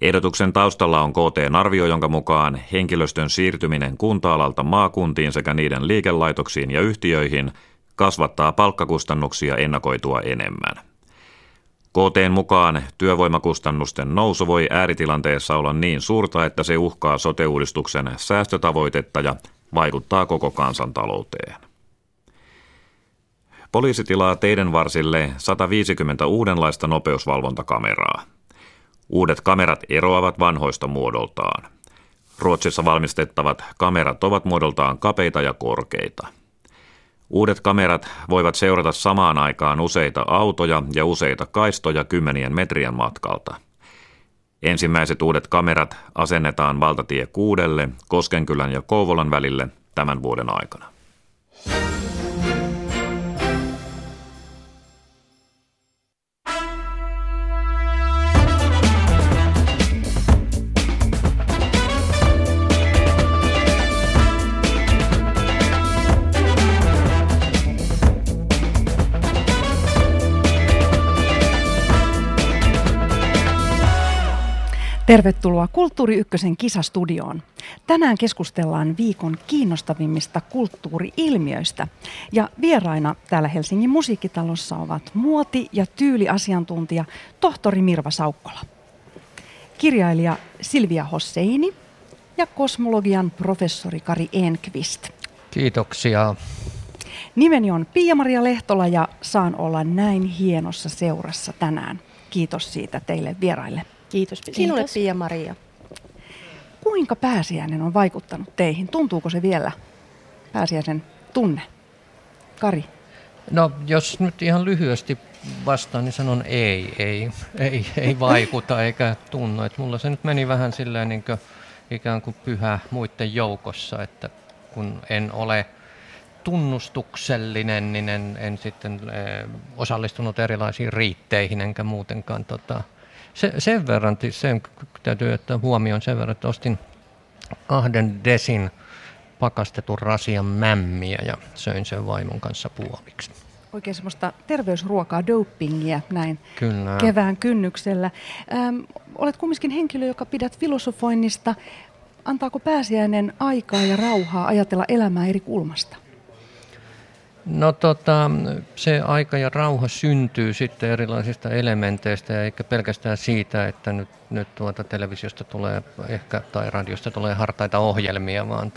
Ehdotuksen taustalla on KT:n arvio, jonka mukaan henkilöstön siirtyminen kunta-alalta maakuntiin sekä niiden liikelaitoksiin ja yhtiöihin kasvattaa palkkakustannuksia ennakoitua enemmän. KT:n mukaan työvoimakustannusten nousu voi ääritilanteessa olla niin suurta, että se uhkaa sote-uudistuksen säästötavoitetta ja vaikuttaa koko kansantalouteen. Poliisi tilaa teiden varsille 150 uudenlaista nopeusvalvontakameraa. Uudet kamerat eroavat vanhoista muodoltaan. Ruotsissa valmistettavat kamerat ovat muodoltaan kapeita ja korkeita. Uudet kamerat voivat seurata samaan aikaan useita autoja ja useita kaistoja 10 metrien matkalta. Ensimmäiset uudet kamerat asennetaan valtatie 6 Koskenkylän ja Kouvolan välille tämän vuoden aikana. Tervetuloa Kulttuuri Ykkösen kisastudioon. Tänään keskustellaan viikon kiinnostavimmista kulttuuri-ilmiöistä. Ja vieraina täällä Helsingin musiikkitalossa ovat muoti- ja tyyliasiantuntija tohtori Mirva Saukkola, kirjailija Silvia Hosseini ja kosmologian professori Kari Enqvist. Kiitoksia. Nimeni on Pia-Maria Lehtola ja saan olla näin hienossa seurassa tänään. Kiitos siitä teille vieraille. Kiitos. Sinulle Pia-Maria. Kuinka pääsiäinen on vaikuttanut teihin? Tuntuuko se vielä pääsiäisen tunne? Kari? No jos nyt ihan lyhyesti vastaan, niin sanon ei vaikuta eikä tunnu. Et mulla se nyt meni vähän silleen niin kuin ikään kuin pyhä muiden joukossa, että kun en ole tunnustuksellinen, niin en sitten osallistunut erilaisiin riitteihin enkä muutenkaan sen verran, sen täytyy ottaa huomioon sen verran, että ostin 2 desin pakastetun rasian mämmiä ja söin sen vaimon kanssa puoliksi. Oikein semmoista terveysruokaa, dopingia näin Kyllä. Kevään kynnyksellä. Olet kumminkin henkilö, joka pidät filosofoinnista. Antaako pääsiäinen aikaa ja rauhaa ajatella elämää eri kulmasta? No se aika ja rauha syntyy sitten erilaisista elementeistä eikä pelkästään siitä, että nyt televisiosta tulee ehkä tai radiosta tulee hartaita ohjelmia, vaan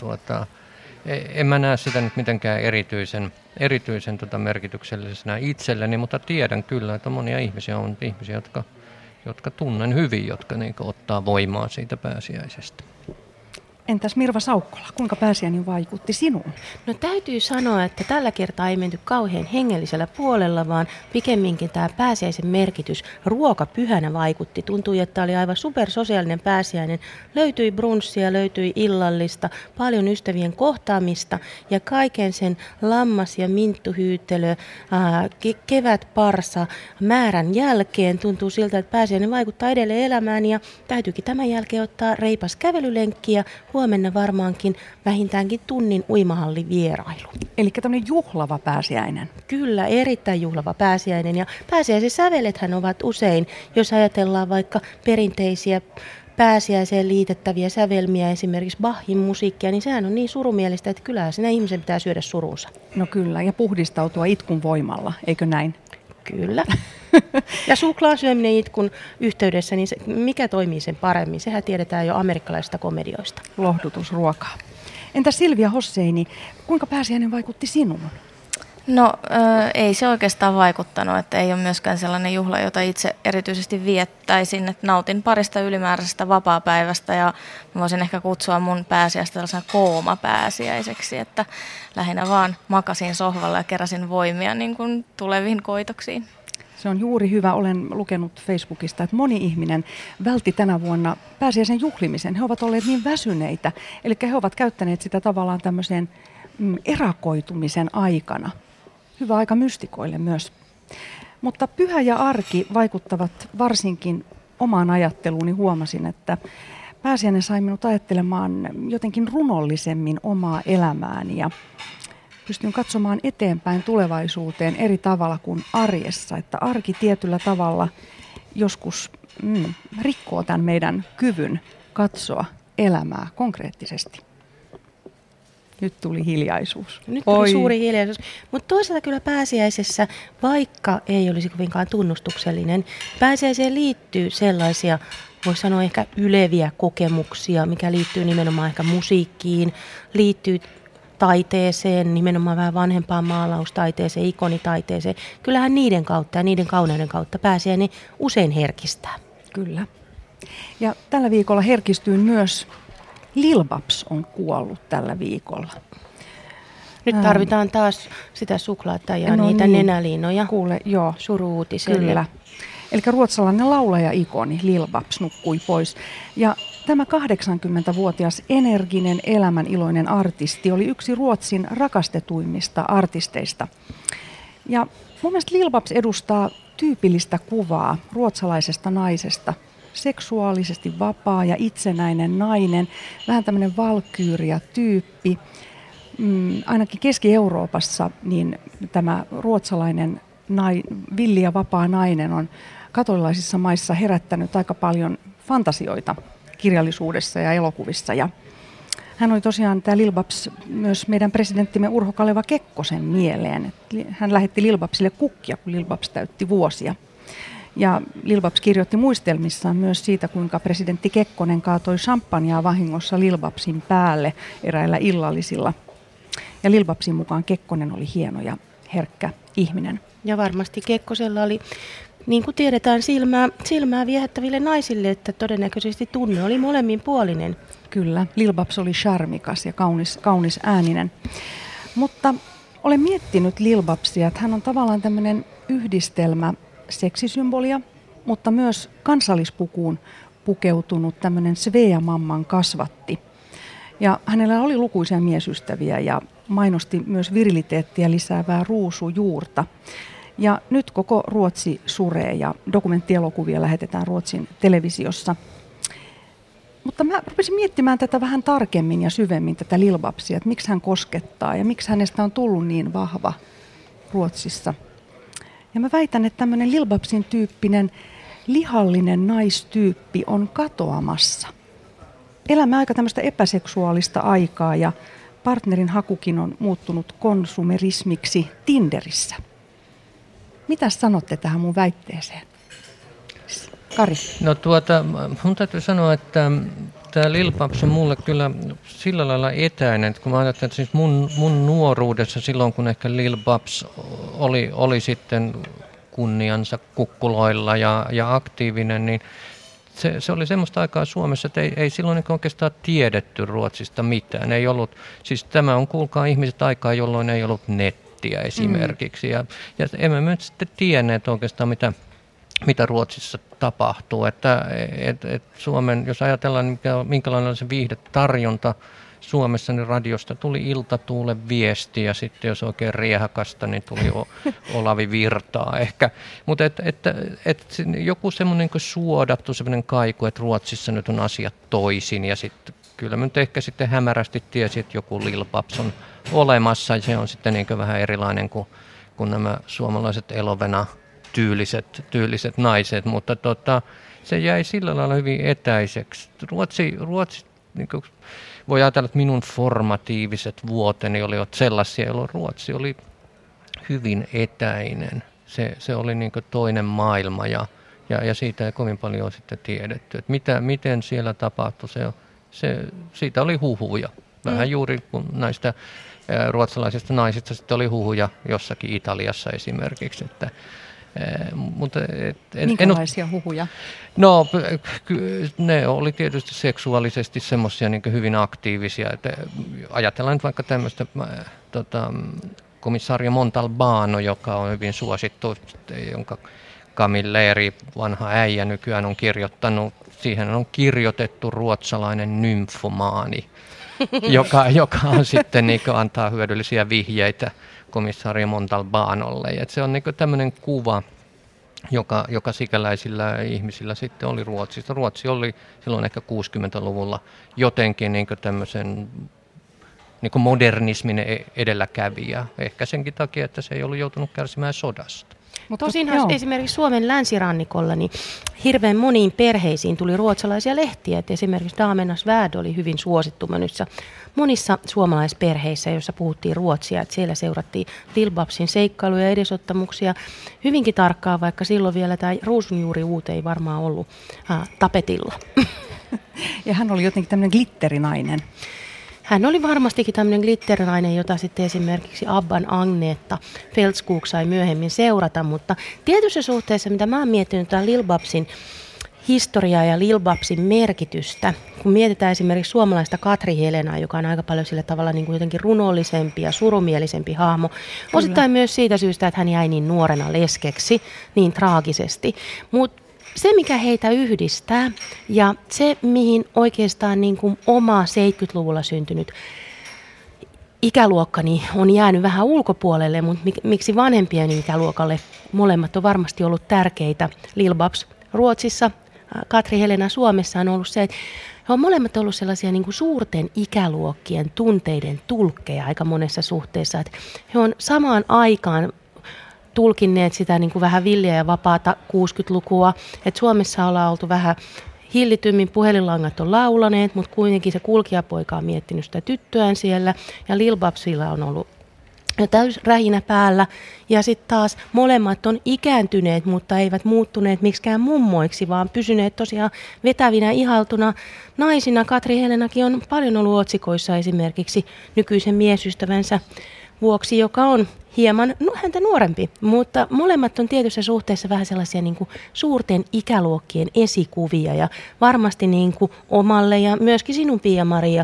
en mä näe sitä nyt mitenkään erityisen merkityksellisenä itselleni, mutta tiedän kyllä, että monia ihmisiä on ihmisiä, jotka tunnen hyvin, jotka ottaa voimaa siitä pääsiäisestä. Entäs Mirva Saukkola, kuinka pääsiäinen vaikutti sinuun? No täytyy sanoa, että tällä kertaa ei menty kauhean hengellisellä puolella, vaan pikemminkin tämä pääsiäisen merkitys ruokapyhänä vaikutti. Tuntui, että oli aivan supersosiaalinen pääsiäinen. Löytyi brunssia, löytyi illallista, paljon ystävien kohtaamista ja kaiken sen lammas- ja minttuhyytelö, kevätparsa määrän jälkeen tuntuu siltä, että pääsiäinen vaikuttaa edelleen elämään ja täytyykin tämän jälkeen ottaa reipas kävelylenkki ja huomenna varmaankin vähintäänkin tunnin uimahallivierailu. Eli tämmöinen juhlava pääsiäinen. Kyllä, erittäin juhlava pääsiäinen. Ja pääsiäisen sävelethän ovat usein, jos ajatellaan vaikka perinteisiä pääsiäiseen liitettäviä sävelmiä, esimerkiksi Bachin musiikkia, niin sehän on niin surumielistä, että kyllä siinä ihmisen pitää syödä surunsa. No kyllä, ja puhdistautua itkun voimalla, eikö näin? Kyllä. Ja suklaan syöminen itkun yhteydessä, niin mikä toimii sen paremmin? Sehän tiedetään jo amerikkalaisista komedioista. Lohdutusruokaa. Entä Silvia Hosseini, kuinka pääsiäinen vaikutti sinuun? No ei se oikeastaan vaikuttanut, että ei ole myöskään sellainen juhla, jota itse erityisesti viettäisin, että nautin parista ylimääräisestä vapaapäivästä ja voisin ehkä kutsua mun pääsiäistä tällaisena koomapääsiäiseksi, että lähinnä vaan makasin sohvalla ja keräsin voimia niin kuin tuleviin koitoksiin. Se on juuri hyvä. Olen lukenut Facebookista, että moni ihminen vältti tänä vuonna pääsiäisen juhlimisen. He ovat olleet niin väsyneitä, eli he ovat käyttäneet sitä tavallaan tämmöiseen erakoitumisen aikana. Hyvä aika mystikoille myös. Mutta pyhä ja arki vaikuttavat varsinkin omaan ajatteluuni. Huomasin, että pääsiäinen sai minut ajattelemaan jotenkin runollisemmin omaa elämääni ja pystyn katsomaan eteenpäin tulevaisuuteen eri tavalla kuin arjessa. Että arki tietyllä tavalla joskus rikkoo tämän meidän kyvyn katsoa elämää konkreettisesti. Nyt tuli hiljaisuus. Nyt tuli suuri hiljaisuus. Mutta toisaalta kyllä pääsiäisessä, vaikka ei olisi kovinkaan tunnustuksellinen, pääsiäiseen liittyy sellaisia, voisi sanoa ehkä yleviä kokemuksia, mikä liittyy nimenomaan ehkä musiikkiin, liittyy taiteeseen, nimenomaan vähän vanhempaan maalaustaiteeseen, ikonitaiteeseen. Kyllähän niiden kautta ja niiden kauneuden kautta pääsiäinen usein herkistää. Kyllä. Ja tällä viikolla herkistyin myös. Lil Babs on kuollut tällä viikolla. Nyt tarvitaan taas sitä suklaata ja niitä nenäliinoja. Kuule, joo. Suru-uutiselle. Kyllä. Eli ruotsalainen laulaja-ikoni Lil Babs nukkui pois. Ja tämä 80-vuotias energinen, elämäniloinen artisti oli yksi Ruotsin rakastetuimmista artisteista. Ja mun mielestä Lil Babs edustaa tyypillistä kuvaa ruotsalaisesta naisesta. Seksuaalisesti vapaa ja itsenäinen nainen, vähän tämmöinen valkyyria-tyyppi. Ainakin Keski-Euroopassa niin tämä ruotsalainen villi ja vapaa nainen on katolilaisissa maissa herättänyt aika paljon fantasioita kirjallisuudessa ja elokuvissa. Ja hän oli tosiaan, tämä Lil Babs, myös meidän presidenttimme Urho Kaleva Kekkosen mieleen. Hän lähetti Lil Babsille kukkia, kun Lil Babs täytti vuosia. Ja Lil Babs kirjoitti muistelmissaan myös siitä, kuinka presidentti Kekkonen kaatoi champagnea vahingossa Lil Babsin päälle eräillä illallisilla. Ja Lil Babsin mukaan Kekkonen oli hieno ja herkkä ihminen. Ja varmasti Kekkosella oli, niin kuin tiedetään, silmää viehättäville naisille, että todennäköisesti tunne oli molemminpuolinen. Kyllä, Lil Babs oli charmikas ja kaunis ääninen. Mutta olen miettinyt Lil Babsia, että hän on tavallaan tämmöinen yhdistelmä seksisymbolia, mutta myös kansallispukuun pukeutunut tämmöinen Svea-mamman kasvatti. Ja hänellä oli lukuisia miesystäviä ja mainosti myös viriliteettiä lisäävää ruusujuurta. Ja nyt koko Ruotsi suree ja dokumenttielokuvia lähetetään Ruotsin televisiossa. Mutta mä rupesin miettimään tätä vähän tarkemmin ja syvemmin, tätä Lil Babsia, että miksi hän koskettaa ja miksi hänestä on tullut niin vahva Ruotsissa. Ja mä väitän, että tämmöinen Lil Babsin tyyppinen lihallinen naistyyppi on katoamassa. Elämme aika tämmöistä epäseksuaalista aikaa ja partnerin hakukin on muuttunut konsumerismiksi Tinderissä. Mitä sanotte tähän mun väitteeseen? Kari. No mun täytyy sanoa, että tämä Lil Babs on mulle kyllä sillä lailla etäinen, että kun mä ajattelen, että siis mun nuoruudessa silloin, kun ehkä Lil Babs oli sitten kunniansa kukkuloilla ja aktiivinen, niin se oli semmoista aikaa Suomessa, että ei silloin oikeastaan tiedetty Ruotsista mitään. Ei ollut, siis tämä on, kuulkaa ihmiset, aikaa, jolloin ei ollut nettiä esimerkiksi. Ja emme me sitten tienneet oikeastaan, mitä Ruotsissa tapahtuu. Että Suomen, jos ajatellaan, minkälainen on se viihdetarjonta Suomessa, niin radiosta tuli Iltatuulen viesti ja sitten jos oikein riehakasta, niin tuli Olavi Virtaa ehkä. Mutta joku semmoinen suodattu semmoinen kaiku, että Ruotsissa nyt on asiat toisin ja sitten kyllä mä nyt ehkä sitten hämärästi tiesin, että joku Lil Babs on olemassa ja se on sitten niin vähän erilainen kuin nämä suomalaiset Elovena tyyliset naiset, mutta se jäi sillä lailla hyvin etäiseksi. Ruotsi niin kuin voi ajatella, että minun formatiiviset vuoteni olivat sellaisia, jolloin Ruotsi oli hyvin etäinen. Se oli niin kuin toinen maailma ja siitä ei kovin paljon sitten tiedetty. Että miten siellä tapahtui, siitä oli huhuja. Vähän juuri kun näistä ruotsalaisista naisista sitten oli huhuja jossakin Italiassa esimerkiksi, että minkälaisia huhuja? No, ne oli tietysti seksuaalisesti semmoisia niin hyvin aktiivisia. Että ajatellaan nyt vaikka tämmöistä komissario Montalbano, joka on hyvin suosittu, jonka Camilleri, vanha äijä, nykyään on kirjoittanut. Siihen on kirjoitettu ruotsalainen nymfomaani, joka on sitten niin antaa hyödyllisiä vihjeitä komissario Montalbanolle. Et se on niin tämmöinen kuva, joka sikäläisillä ihmisillä sitten oli Ruotsista. Ruotsi oli silloin ehkä 60-luvulla jotenkin niin tämmöisen niin modernismin edelläkävijä. Ehkä senkin takia, että se ei ollut joutunut kärsimään sodasta. Tosinhan esimerkiksi Suomen länsirannikolla niin hirveän moniin perheisiin tuli ruotsalaisia lehtiä. Et esimerkiksi Damernas Värld oli hyvin suosittu monissa suomalaisperheissä, joissa puhuttiin ruotsia. Et siellä seurattiin Lill-Babsin seikkailuja ja edesottamuksia hyvinkin tarkkaan, vaikka silloin vielä tämä ruusunjuuriuute ei varmaan ollut tapetilla. Ja hän oli jotenkin tämmöinen glitterinainen. Hän oli varmastikin tämmöinen glitterinainen, jota sitten esimerkiksi Abban Agneta Fältskog sai myöhemmin seurata, mutta tietyssä suhteessa, mitä mä oon miettinyt, tämä Lill-Babsin historiaa ja Lill-Babsin merkitystä, kun mietitään esimerkiksi suomalaista Katri Helenaa, joka on aika paljon sillä tavalla niin kuin jotenkin runollisempi ja surumielisempi hahmo, osittain myös siitä syystä, että hän jäi niin nuorena leskeksi, niin traagisesti, mutta se, mikä heitä yhdistää ja se, mihin oikeastaan niin kuin oma 70-luvulla syntynyt ikäluokkani on jäänyt vähän ulkopuolelle, mutta miksi vanhempien ikäluokalle molemmat on varmasti ollut tärkeitä. Lill-Babs Ruotsissa, Katri Helena Suomessa on ollut se, että he on molemmat ollut sellaisia niin kuin suurten ikäluokkien tunteiden tulkkeja aika monessa suhteessa. Että he on samaan aikaan tulkinneet sitä niin kuin vähän villiä ja vapaata 60-lukua, että Suomessa ollaan oltu vähän hillitymmin, puhelinlangat on laulaneet, mutta kuitenkin se kulkijapoika on miettinyt sitä tyttöään siellä, ja Lill-Babsilla on ollut täys rähinä päällä, ja sitten taas molemmat on ikääntyneet, mutta eivät muuttuneet miksikään mummoiksi, vaan pysyneet tosiaan vetävinä ihaltuna naisina. Katri Helenakin on paljon ollut otsikoissa esimerkiksi nykyisen miesystävänsä vuoksi, joka on hieman häntä nuorempi, mutta molemmat on tietyssä suhteessa vähän sellaisia niin kuin suurten ikäluokkien esikuvia ja varmasti niin kuin omalle ja myöskin sinun, Pia-Maria,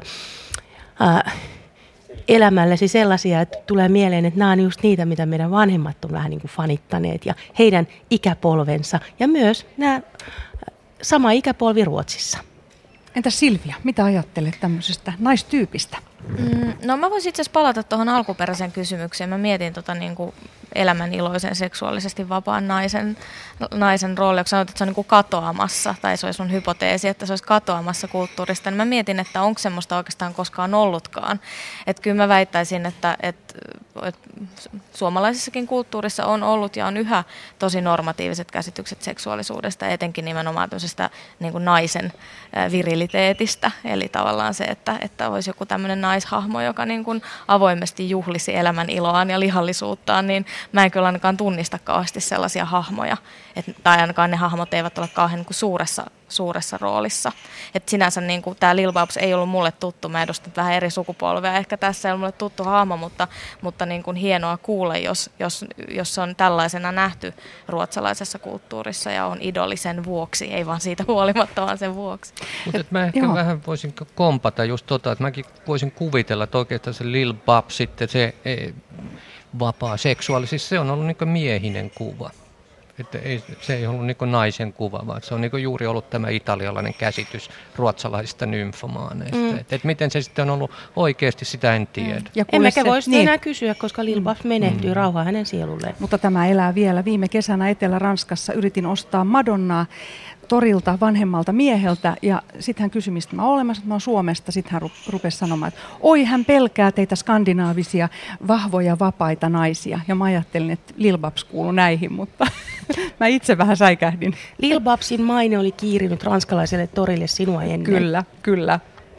elämällesi sellaisia, että tulee mieleen, että nämä on just niitä, mitä meidän vanhemmat on vähän niin kuin fanittaneet ja heidän ikäpolvensa ja myös nämä sama ikäpolvi Ruotsissa. Entäs Silvia, mitä ajattelet tämmöisestä naistyypistä? No mä voisin itse asiassa palata tuohon alkuperäiseen kysymykseen. Mä mietin niin kuin elämän iloisen seksuaalisesti vapaan naisen roolia, kun sanoit, että se on niin kuin katoamassa, tai se olisi sun hypoteesi, että se olisi katoamassa kulttuurista, niin mä mietin, että onko semmoista oikeastaan koskaan ollutkaan. Että kyllä mä väittäisin, että suomalaisessakin kulttuurissa on ollut ja on yhä tosi normatiiviset käsitykset seksuaalisuudesta, etenkin nimenomaan tämmöisestä niin kuin naisen viriliteetistä, eli tavallaan se, että olisi joku tämmöinen naishahmo, joka niin kuin avoimesti juhlisi elämän iloaan ja lihallisuuttaan, niin mä en kyllä ainakaan tunnista kauheasti sellaisia hahmoja, tai ainakaan ne hahmot eivät ole kauhean niin kuin suuressa roolissa. Et sinänsä niin kuin tämä Lill-Babs ei ollut mulle tuttu, mä edustan vähän eri sukupolvea, ehkä tässä ei ole mulle tuttu hahmo, mutta niin kuin hienoa kuulla, jos on tällaisena nähty ruotsalaisessa kulttuurissa ja on idoli sen vuoksi, ei vaan siitä huolimatta, vaan sen vuoksi. Mutta mä ehkä vähän voisin kompata just että mäkin voisin kuvitella, että oikeastaan se Lill-Babs sitten se vapaa seksuaalisuus, se on ollut niin kuin miehinen kuva. Että se ei ollut niin kuin naisen kuva, vaan se on niin kuin juuri ollut tämä italialainen käsitys ruotsalaisista nymfomaaneista. Että miten se sitten on ollut oikeasti, sitä en tiedä. Emmekä voi sitä enää kysyä, koska Lill-Babs menehtyy, rauhaa hänen sielulleen. Mutta tämä elää vielä. Viime kesänä Etelä-Ranskassa yritin ostaa Madonnaa torilta vanhemmalta mieheltä, ja sitten hän kysyi, mistä mä olen olemassa, että mä oon Suomesta. Sitten hän rupesi sanomaan, että oi, hän pelkää teitä skandinaavisia, vahvoja, vapaita naisia. Ja mä ajattelin, että Lill-Babs kuului näihin, mutta mä itse vähän säikähdin. Lill-Babsin maine oli kiirinyt ranskalaiselle torille sinua ennen. Kyllä, kyllä.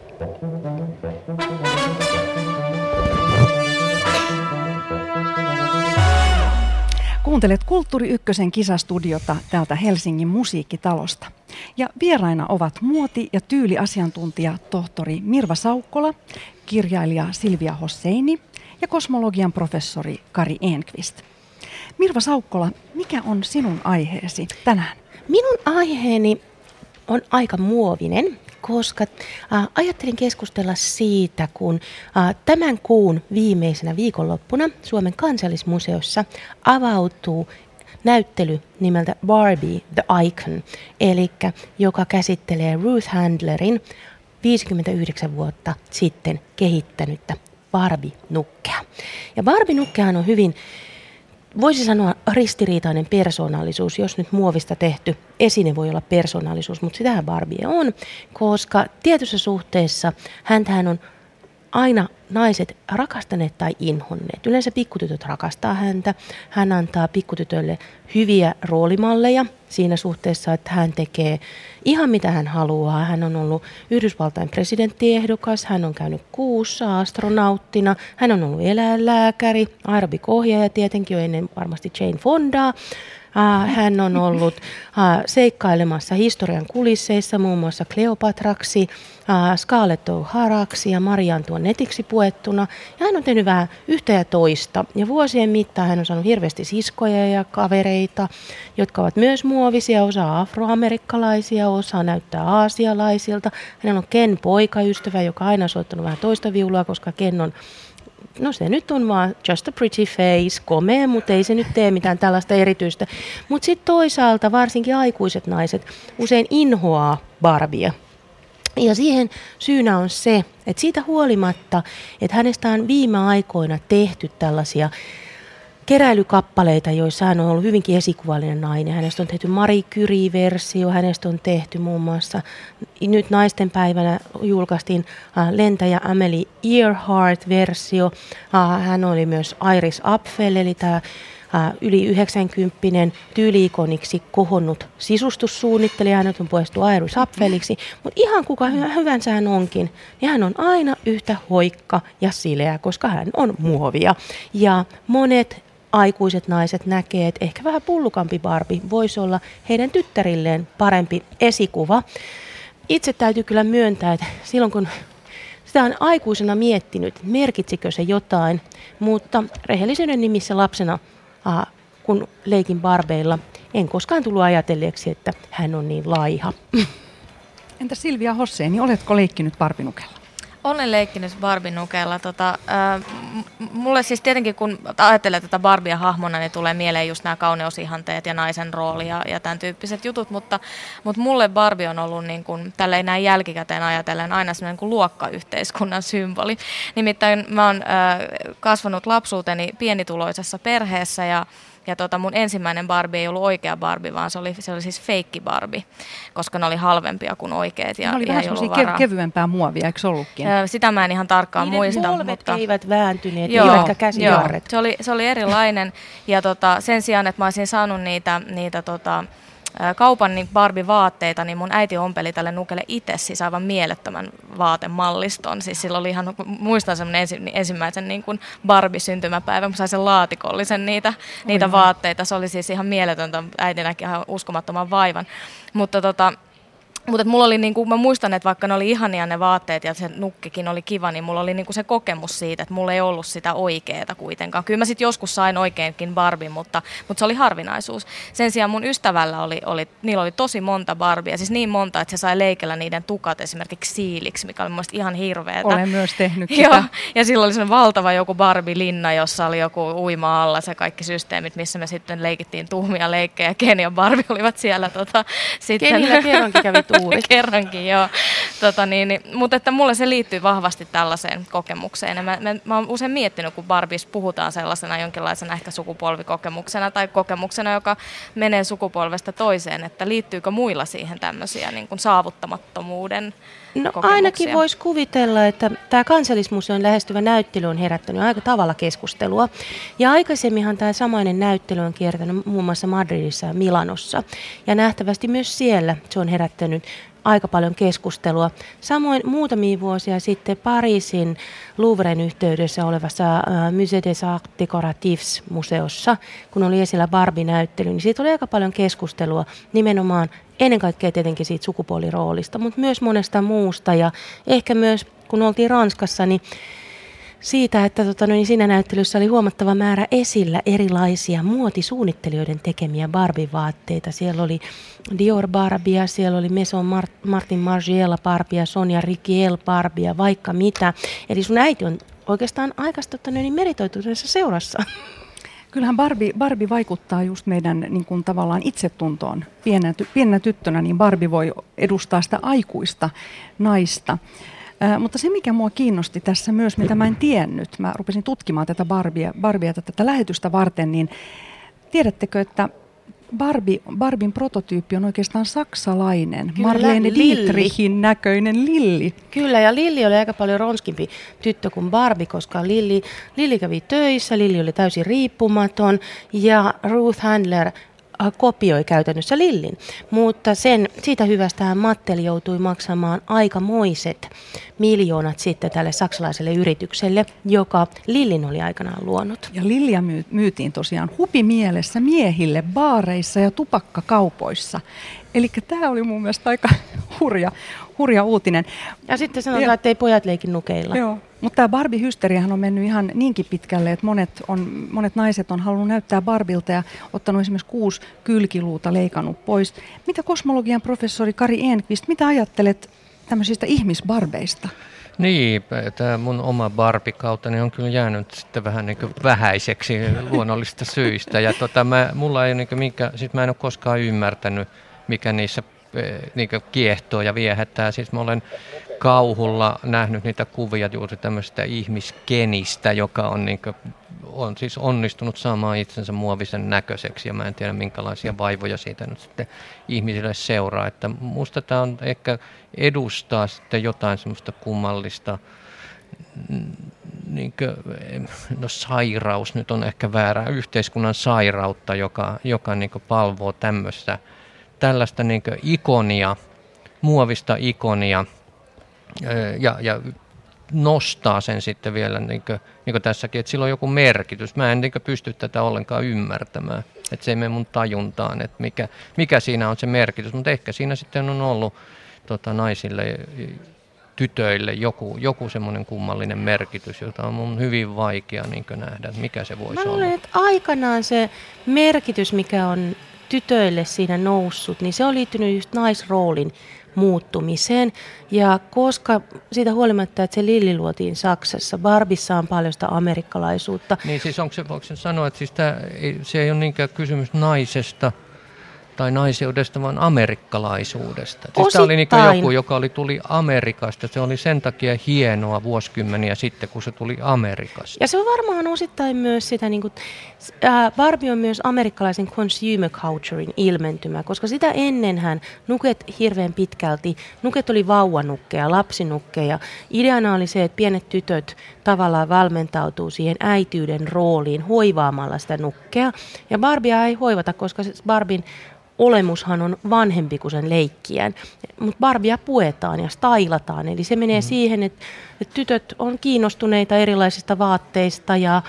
Kuuntelet Kulttuuri Ykkösen kisastudiota täältä Helsingin musiikkitalosta. Ja vieraina ovat muoti- ja tyyliasiantuntija tohtori Mirva Saukkola, kirjailija Silvia Hosseini ja kosmologian professori Kari Enqvist. Mirva Saukkola, mikä on sinun aiheesi tänään? Minun aiheeni on aika muovinen, koska ajattelin keskustella siitä, kun tämän kuun viimeisenä viikonloppuna Suomen Kansallismuseossa avautuu näyttely nimeltä Barbie the Icon, eli joka käsittelee Ruth Handlerin 59 vuotta sitten kehittänyttä Barbie-nukkea. Ja Barbie-nukkehan on hyvin, voisi sanoa, ristiriitainen persoonallisuus, jos nyt muovista tehty esine voi olla persoonallisuus, mutta sitähän Barbie on, koska tietyssä suhteessa häntähän on aina naiset rakastaneet tai inhonneet. Yleensä pikkutytöt rakastaa häntä. Hän antaa pikkutytölle hyviä roolimalleja siinä suhteessa, että hän tekee ihan mitä hän haluaa. Hän on ollut Yhdysvaltain presidenttiehdokas, hän on käynyt kuussa astronauttina, hän on ollut eläinlääkäri, aerobik-ohjaaja tietenkin jo ennen varmasti Jane Fondaa. Hän on ollut seikkailemassa historian kulisseissa muun muassa Kleopatraksi, Scarlett O'Haraksi ja Marie Antoinetteiksi puettuna. Ja hän on tehnyt vähän yhtä ja toista. Ja vuosien mittaan hän on saanut hirveästi siskoja ja kavereita, jotka ovat myös muovisia, osa afroamerikkalaisia, osa näyttää aasialaisilta. Hänellä on Ken poikaystävä, joka aina on soittanut vähän toista viulua, koska Ken on no se nyt on vaan just a pretty face, komea, mutta ei se nyt tee mitään tällaista erityistä. Mutta sitten toisaalta varsinkin aikuiset naiset usein inhoaa Barbia. Ja siihen syynä on se, että siitä huolimatta, että hänestä on viime aikoina tehty tällaisia keräilykappaleita, joissa hän on ollut hyvinkin esikuvallinen nainen. Hänestä on tehty Marie Curie-versio, hänestä on tehty muun muassa, nyt naisten päivänä julkaistiin lentäjä Amelie Earhart-versio. Hän oli myös Iris Apfel, eli tämä yli 90-vuotias tyyli-ikoniksi kohonnut sisustussuunnittelija. Hänet on puettu Iris Apfeliksi, mutta ihan kuka hyvänsä hän onkin, niin hän on aina yhtä hoikka ja sileä, koska hän on muovia. Ja monet aikuiset naiset näkee, että ehkä vähän pullukampi Barbie voisi olla heidän tyttärilleen parempi esikuva. Itse täytyy kyllä myöntää, että silloin kun sitä on aikuisena miettinyt, merkitsikö se jotain, mutta rehellisyyden nimissä lapsena, kun leikin Barbeilla, en koskaan tullut ajatelleeksi, että hän on niin laiha. Entä Silvia Hosseini, oletko leikkinyt Barbinukella? Olen leikkinyt Barbinukella. Mulle siis tietenkin, kun ajattelee tätä Barbia hahmona, niin tulee mieleen just nämä kauneusihanteet ja naisen rooli ja tämän tyyppiset jutut, mutta mulle Barbie on ollut niin kuin, tälleen näin jälkikäteen ajatellen aina semmoinen kuin luokkayhteiskunnan symboli. Nimittäin mä oon kasvanut lapsuuteni pienituloisessa perheessä ja mun ensimmäinen Barbie ei ollut oikea Barbie, vaan se oli siis feikki Barbie, koska ne oli halvempia kuin oikeat. Ja oli vähän sellaisia kevyempää muovia, eikö ollutkin? Sitä mä en ihan tarkkaan muista. Mutta eivät vääntyneet, eivätkä käsijarret. Se oli erilainen. Ja sen sijaan, että mä olisin saanut niitä kaupan Barbie-vaatteita, niin mun äiti ompeli tälle nukelle itse siis aivan mielettömän vaatemalliston. Siis sillä oli ihan, muistan semmoinen ensimmäisen niin kuin Barbie-syntymäpäivän, kun sai sen laatikollisen niitä vaatteita. Se oli siis ihan mieletöntä, äiti näki ihan uskomattoman vaivan. Mutta mulla oli niinku, mä muistan, että vaikka ne oli ihania ne vaatteet ja se nukkikin oli kiva, niin mulla oli niinku se kokemus siitä, että mulla ei ollut sitä oikeeta kuitenkaan. Kyllä mä sitten joskus sain oikeinkin Barbie, mutta se oli harvinaisuus. Sen sijaan mun ystävällä niillä oli tosi monta Barbia, siis niin monta, että se sai leikellä niiden tukat esimerkiksi siiliksi, mikä oli mun mielestä ihan hirveetä. Olen myös tehnyt sitä. Joo, ja silloin oli sellainen valtava joku Barbie-linna, jossa oli joku uima-alla se kaikki systeemit, missä me sitten leikittiin tuhmia leikkejä. Ken ja Barbie olivat siellä sitten. Kenillä kerrankin kävi Kerrankin, joo. Mutta että mulle se liittyy vahvasti tällaiseen kokemukseen. Ja mä oon usein miettinyt, kun Barbies puhutaan sellaisena jonkinlaisena ehkä sukupolvikokemuksena tai kokemuksena, joka menee sukupolvesta toiseen, että liittyykö muilla siihen tämmöisiä niin kuin saavuttamattomuuden kokemuksia? Ainakin voisi kuvitella, että tämä Kansallismuseon lähestyvä näyttely on herättänyt aika tavalla keskustelua. Ja aikaisemminhan tämä samainen näyttely on kiertänyt muun muassa Madridissa ja Milanossa. Ja nähtävästi myös siellä se on herättänyt aika paljon keskustelua. Samoin muutamia vuosia sitten Pariisin Louvren yhteydessä olevassa Musée des Arts Décoratifs museossa, kun oli esillä Barbie-näyttely, niin siitä oli aika paljon keskustelua nimenomaan ennen kaikkea tietenkin siitä sukupuoliroolista, mutta myös monesta muusta. Ja ehkä myös, kun oltiin Ranskassa, niin siitä, että siinä näyttelyssä oli huomattava määrä esillä erilaisia muotisuunnittelijoiden tekemiä Barbie-vaatteita. Siellä oli Dior Barbia, siellä oli Maison Martin Margiela Barbia, Sonia Rykiel Barbia, vaikka mitä. Eli sun äiti on oikeastaan aika meritoituneessa seurassa. Kyllähän Barbie vaikuttaa just meidän niin kuin tavallaan itsetuntoon. Pienenä tyttönä niin Barbie voi edustaa sitä aikuista naista. Mutta se, mikä mua kiinnosti tässä myös, mitä mä en tiennyt, mä rupesin tutkimaan tätä Barbieta tätä lähetystä varten, niin tiedättekö, että Barbin prototyyppi on oikeastaan saksalainen, Kyllä, Marlene Lilli. Dietrichin näköinen Lilli. Kyllä, ja Lilli oli aika paljon ronskimpi tyttö kuin Barbie, koska Lilli kävi töissä, Lilli oli täysin riippumaton ja Ruth Handler kopioi käytännössä Lillin. Mutta siitä hyvästähän Mattel joutui maksamaan aikamoiset miljoonat sitten tälle saksalaiselle yritykselle, joka Lillin oli aikanaan luonut. Ja Lilliä myytiin tosiaan hupimielessä miehille baareissa ja tupakkakaupoissa. Eli tämä oli mun mielestä aika hurja uutinen. Ja sitten sanotaan, että ei pojat leikin nukeilla. Joo. Mutta tämä Barbie-hysteriahan on mennyt ihan niinkin pitkälle, että monet naiset on halunnut näyttää Barbilta ja ottanut esimerkiksi 6 kylkiluuta leikannut pois. Mitä kosmologian professori Kari Enqvist, mitä ajattelet tämmöisistä ihmisbarbeista? Niin, tämä mun oma Barbie-kautani on kyllä jäänyt sitten vähän niin kuin vähäiseksi luonnollisista syistä. Ja mulla ei siis mä en ole koskaan ymmärtänyt, mikä niissä niin kiehtoo ja viehättää. Siis mä olen kauhulla nähnyt niitä kuvia juuri tämmöisestä ihmiskenistä, joka on, on siis onnistunut saamaan itsensä muovisen näköiseksi, ja mä en tiedä minkälaisia vaivoja siitä nyt sitten ihmisille seuraa. Että musta tämä on ehkä edustaa sitten jotain semmoista kummallista, sairaus nyt on ehkä väärä, yhteiskunnan sairautta, joka palvoo tällaista ikonia, muovista ikonia, ja nostaa sen sitten vielä niin kuin tässäkin, että sillä on joku merkitys. Mä en pysty tätä ollenkaan ymmärtämään, että se ei mene mun tajuntaan, että mikä siinä on se merkitys, mutta ehkä siinä sitten on ollut naisille, tytöille joku semmoinen kummallinen merkitys, jota on mun hyvin vaikea nähdä, että mikä se voisi olla. Mä luulen, että aikanaan se merkitys, mikä on tytöille siinä noussut, niin se on liittynyt just naisroolin muuttumiseen. Ja koska siitä huolimatta, että se Lilli luotiin Saksassa, Barbissa on paljon sitä amerikkalaisuutta. Niin siis voiko se sanoa, että siis se ei ole niinkään kysymys naisesta tai naiseudesta, vaan amerikkalaisuudesta. Siis tämä oli joku, joka tuli Amerikasta. Se oli sen takia hienoa vuosikymmeniä sitten, kun se tuli Amerikasta. Ja se on varmaan osittain myös sitä, Barbie on myös amerikkalaisen consumer culturein ilmentymä, koska sitä ennenhän nuket hirveän pitkälti, nuket oli vauvanukkeja, lapsinukkeja. Ideana oli se, että pienet tytöt tavallaan valmentautuu siihen äityyden rooliin hoivaamalla sitä nukkea. Ja Barbiea ei hoivata, koska Barbin olemushan on vanhempi kuin sen leikkijän, mutta Barbia puetaan ja stailataan, eli se menee siihen, että tytöt on kiinnostuneita erilaisista vaatteista ja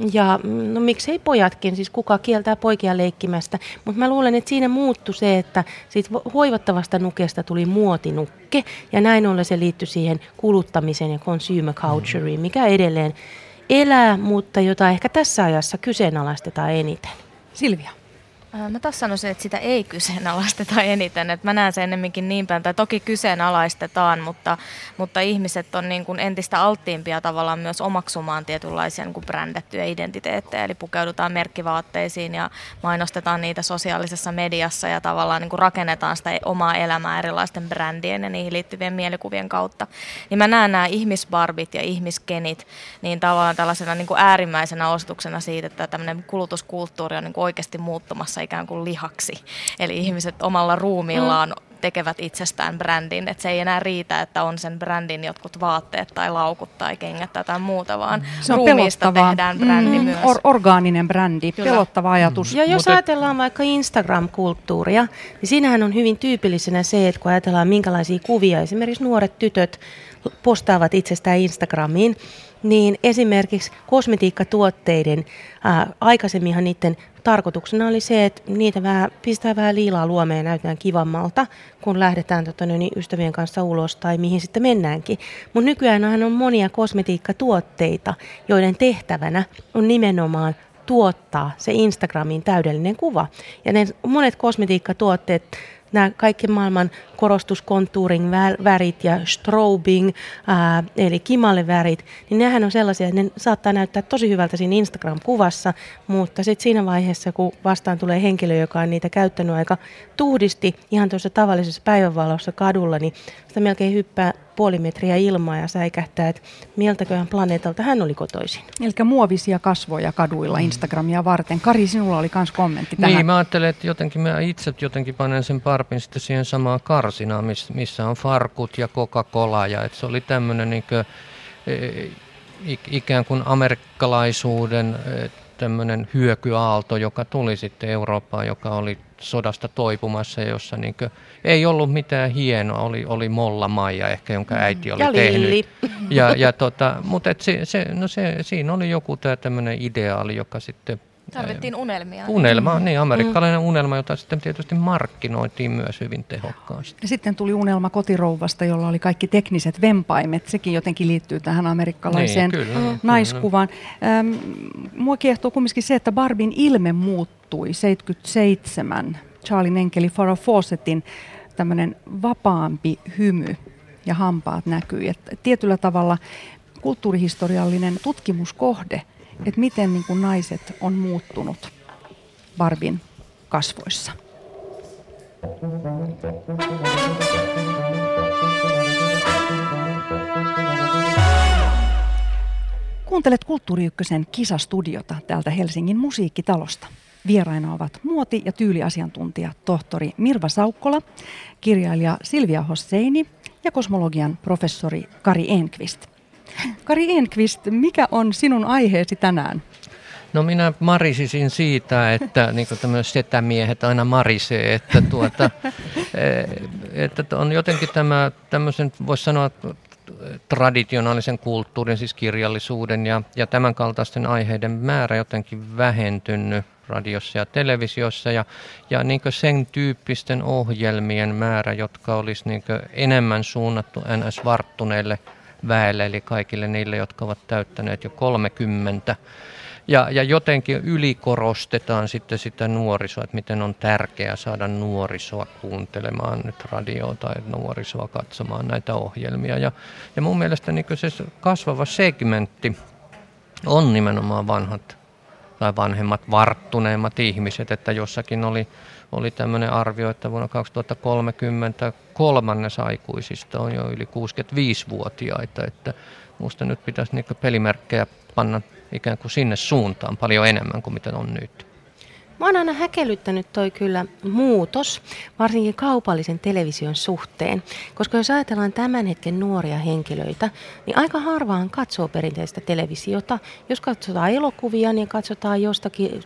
no miksei pojatkin, siis kuka kieltää poikia leikkimästä, mutta mä luulen, että siinä muuttui se, että siitä hoivattavasta nukesta tuli muotinukke ja näin ollen se liittyi siihen kuluttamiseen ja consumer cultureen, mikä edelleen elää, mutta jota ehkä tässä ajassa kyseenalaistetaan eniten. Silvia. Mä taas sanoisin, että sitä ei kyseenalaisteta eniten. Että mä näen sen ennemminkin niin päin, tai toki kyseenalaistetaan, mutta ihmiset on niin kuin entistä alttiimpia tavallaan myös omaksumaan tietynlaisia niin kuin brändättyjä identiteettejä. Eli pukeudutaan merkkivaatteisiin ja mainostetaan niitä sosiaalisessa mediassa ja tavallaan niin kuin rakennetaan sitä omaa elämää erilaisten brändien ja niihin liittyvien mielikuvien kautta. Niin mä näen nämä ihmisbarbit ja ihmiskenit niin tavallaan tällaisena niin kuin äärimmäisenä osoituksena siitä, että tämmöinen kulutuskulttuuri on niin kuin oikeasti muuttumassa ikään kuin lihaksi. Eli ihmiset omalla ruumillaan tekevät itsestään brändin, että se ei enää riitä, että on sen brändin jotkut vaatteet tai laukut tai kengät tai jotain muuta, vaan se on ruumiista tehdään brändi myös. Orgaaninen brändi, kyllä. Pelottava ajatus. Ja jos ajatellaan vaikka Instagram-kulttuuria, niin siinähän on hyvin tyypillisenä se, että kun ajatellaan minkälaisia kuvia esimerkiksi nuoret tytöt postaavat itsestään Instagramiin, niin esimerkiksi kosmetiikkatuotteiden, aikaisemminhan niiden tarkoituksena oli se, että niitä pistää vähän liilaa luomeen ja näytetään kivammalta, kun lähdetään ystävien kanssa ulos tai mihin sitten mennäänkin. Mutta nykyään on monia kosmetiikkatuotteita, joiden tehtävänä on nimenomaan tuottaa se Instagramin täydellinen kuva. Ja ne monet kosmetiikkatuotteet, nämä kaikki maailman korostuskontuuring-värit ja strobing, eli kimale-värit, niin nehän on sellaisia, että ne saattaa näyttää tosi hyvältä siinä Instagram-kuvassa, mutta sitten siinä vaiheessa, kun vastaan tulee henkilö, joka on niitä käyttänyt aika tuhdisti ihan tuossa tavallisessa päivänvalossa kadulla, niin sitä melkein hyppää puoli metriä ilmaa ja säikähtää, että miltäköhän planeetalta hän oli kotoisin. Eli muovisia kasvoja kaduilla Instagramia varten. Kari, sinulla oli myös kommentti tähän. Niin, mä ajattelen, että mä itse panen sen Barbin sitten siihen samaan karsinaan, missä on farkut ja Coca-Cola. Ja että se oli tämmöinen ikään kuin amerikkalaisuuden tämmöinen hyökyaalto, joka tuli sitten Eurooppaan, joka oli sodasta toipumassa, jossa ei ollut mitään hienoa, oli Molla Maija ehkä, jonka äiti oli tehnyt. Mutta siinä oli joku tämmöinen ideaali, joka sitten... Tarvittiin unelmia. Unelma, niin amerikkalainen unelma, jota sitten tietysti markkinoitiin myös hyvin tehokkaasti. Ja sitten tuli unelma kotirouvasta, jolla oli kaikki tekniset vempaimet. Sekin jotenkin liittyy tähän amerikkalaiseen naiskuvaan. Mua kiehtoo kumminkin se, että Barbin ilme muuttui 77. Charlien enkeli Farrah Fawcettin tämmöinen vapaampi hymy ja hampaat näkyi. Että tietyllä tavalla kulttuurihistoriallinen tutkimuskohde, että miten niin kuin naiset on muuttunut Barbin kasvoissa. Kuuntelet Kulttuuri Ykkösen kisastudiota täältä Helsingin musiikkitalosta. Vieraina ovat muoti- ja tyyliasiantuntija tohtori Mirva Saukkola, kirjailija Silvia Hosseini ja kosmologian professori Kari Enqvist. Kari Enqvist, mikä on sinun aiheesi tänään? No minä marisisin siitä, että niin kuin tämmöiset setämiehet aina marisee, että on jotenkin tämmöisen, voisi sanoa, traditionaalisen kulttuurin, siis kirjallisuuden ja tämän kaltaisten aiheiden määrä jotenkin vähentynyt radiossa ja televisiossa ja niin kuin sen tyyppisten ohjelmien määrä, jotka olisi niin kuin enemmän suunnattu NS-varttuneille väelle, eli kaikille niille, jotka ovat täyttäneet jo 30. Ja jotenkin ylikorostetaan sitten sitä nuorisoa, että miten on tärkeää saada nuorisoa kuuntelemaan nyt radioa tai nuorisoa katsomaan näitä ohjelmia. Ja mun mielestä niin se kasvava segmentti on nimenomaan vanhat tai vanhemmat varttuneemmat ihmiset, että jossakin oli tämmöinen arvio, että vuonna 2030 kolmannes aikuisista on jo yli 65-vuotiaita, että minusta nyt pitäisi niin pelimerkkejä panna ikään kuin sinne suuntaan paljon enemmän kuin mitä on nyt. Mä oon aina häkellyttänyt toi kyllä muutos, varsinkin kaupallisen television suhteen, koska jos ajatellaan tämän hetken nuoria henkilöitä, niin aika harvaan katsoo perinteistä televisiota. Jos katsotaan elokuvia, niin katsotaan jostakin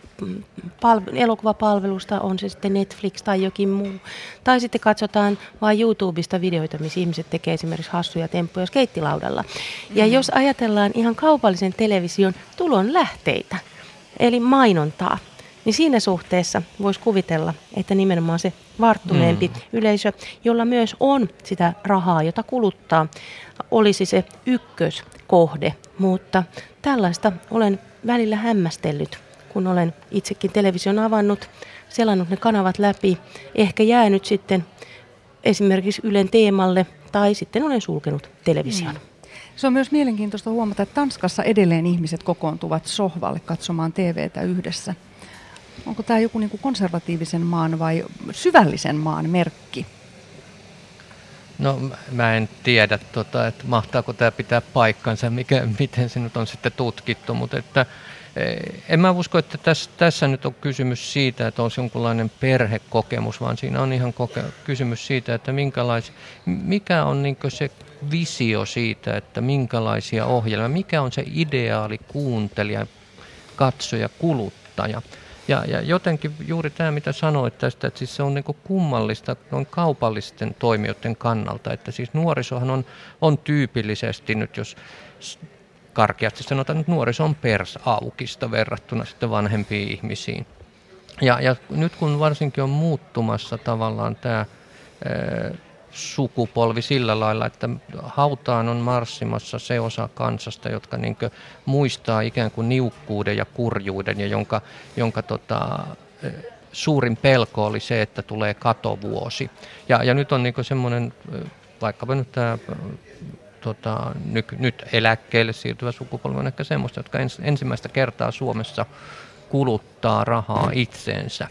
elokuvapalvelusta, on se sitten Netflix tai jokin muu. Tai sitten katsotaan vain YouTubesta videoita, missä ihmiset tekee esimerkiksi hassuja temppuja skeittilaudalla. Ja jos ajatellaan ihan kaupallisen television tulon lähteitä, eli mainontaa, niin siinä suhteessa voisi kuvitella, että nimenomaan se varttuneempi yleisö, jolla myös on sitä rahaa, jota kuluttaa, olisi se ykköskohde. Mutta tällaista olen välillä hämmästellyt, kun olen itsekin television avannut, selannut ne kanavat läpi, ehkä jäänyt sitten esimerkiksi Ylen teemalle tai sitten olen sulkenut television. Se on myös mielenkiintoista huomata, että Tanskassa edelleen ihmiset kokoontuvat sohvalle katsomaan TVtä yhdessä. Onko tämä joku niin kuin konservatiivisen maan vai syvällisen maan merkki? No mä en tiedä, että mahtaako tämä pitää paikkansa, miten se nyt on sitten tutkittu, mutta että en mä usko, että tässä nyt on kysymys siitä, että olisi jonkunlainen perhekokemus, vaan siinä on ihan kysymys siitä, että mikä on niin kuin se visio siitä, että minkälaisia ohjelmia, mikä on se ideaali kuuntelija, katsoja, kuluttaja. Ja jotenkin juuri tämä, mitä sanoit tästä, että siis se on niin kuin kummallista noin kaupallisten toimijoiden kannalta, että siis nuorisohan on tyypillisesti nyt, jos karkeasti sanotaan, että nuoriso on persaukista verrattuna sitten vanhempiin ihmisiin. Ja nyt kun varsinkin on muuttumassa tavallaan tämä sukupolvi sillä lailla, että hautaan on marssimassa se osa kansasta, jotka niin kuin muistaa ikään kuin niukkuuden ja kurjuuden ja jonka suurin pelko oli se, että tulee katovuosi. Ja nyt on niin kuin semmoinen, vaikkapa nyt tämä nyt eläkkeelle siirtyvä sukupolvi on ehkä semmoista, jotka ensimmäistä kertaa Suomessa kuluttaa rahaa itseensä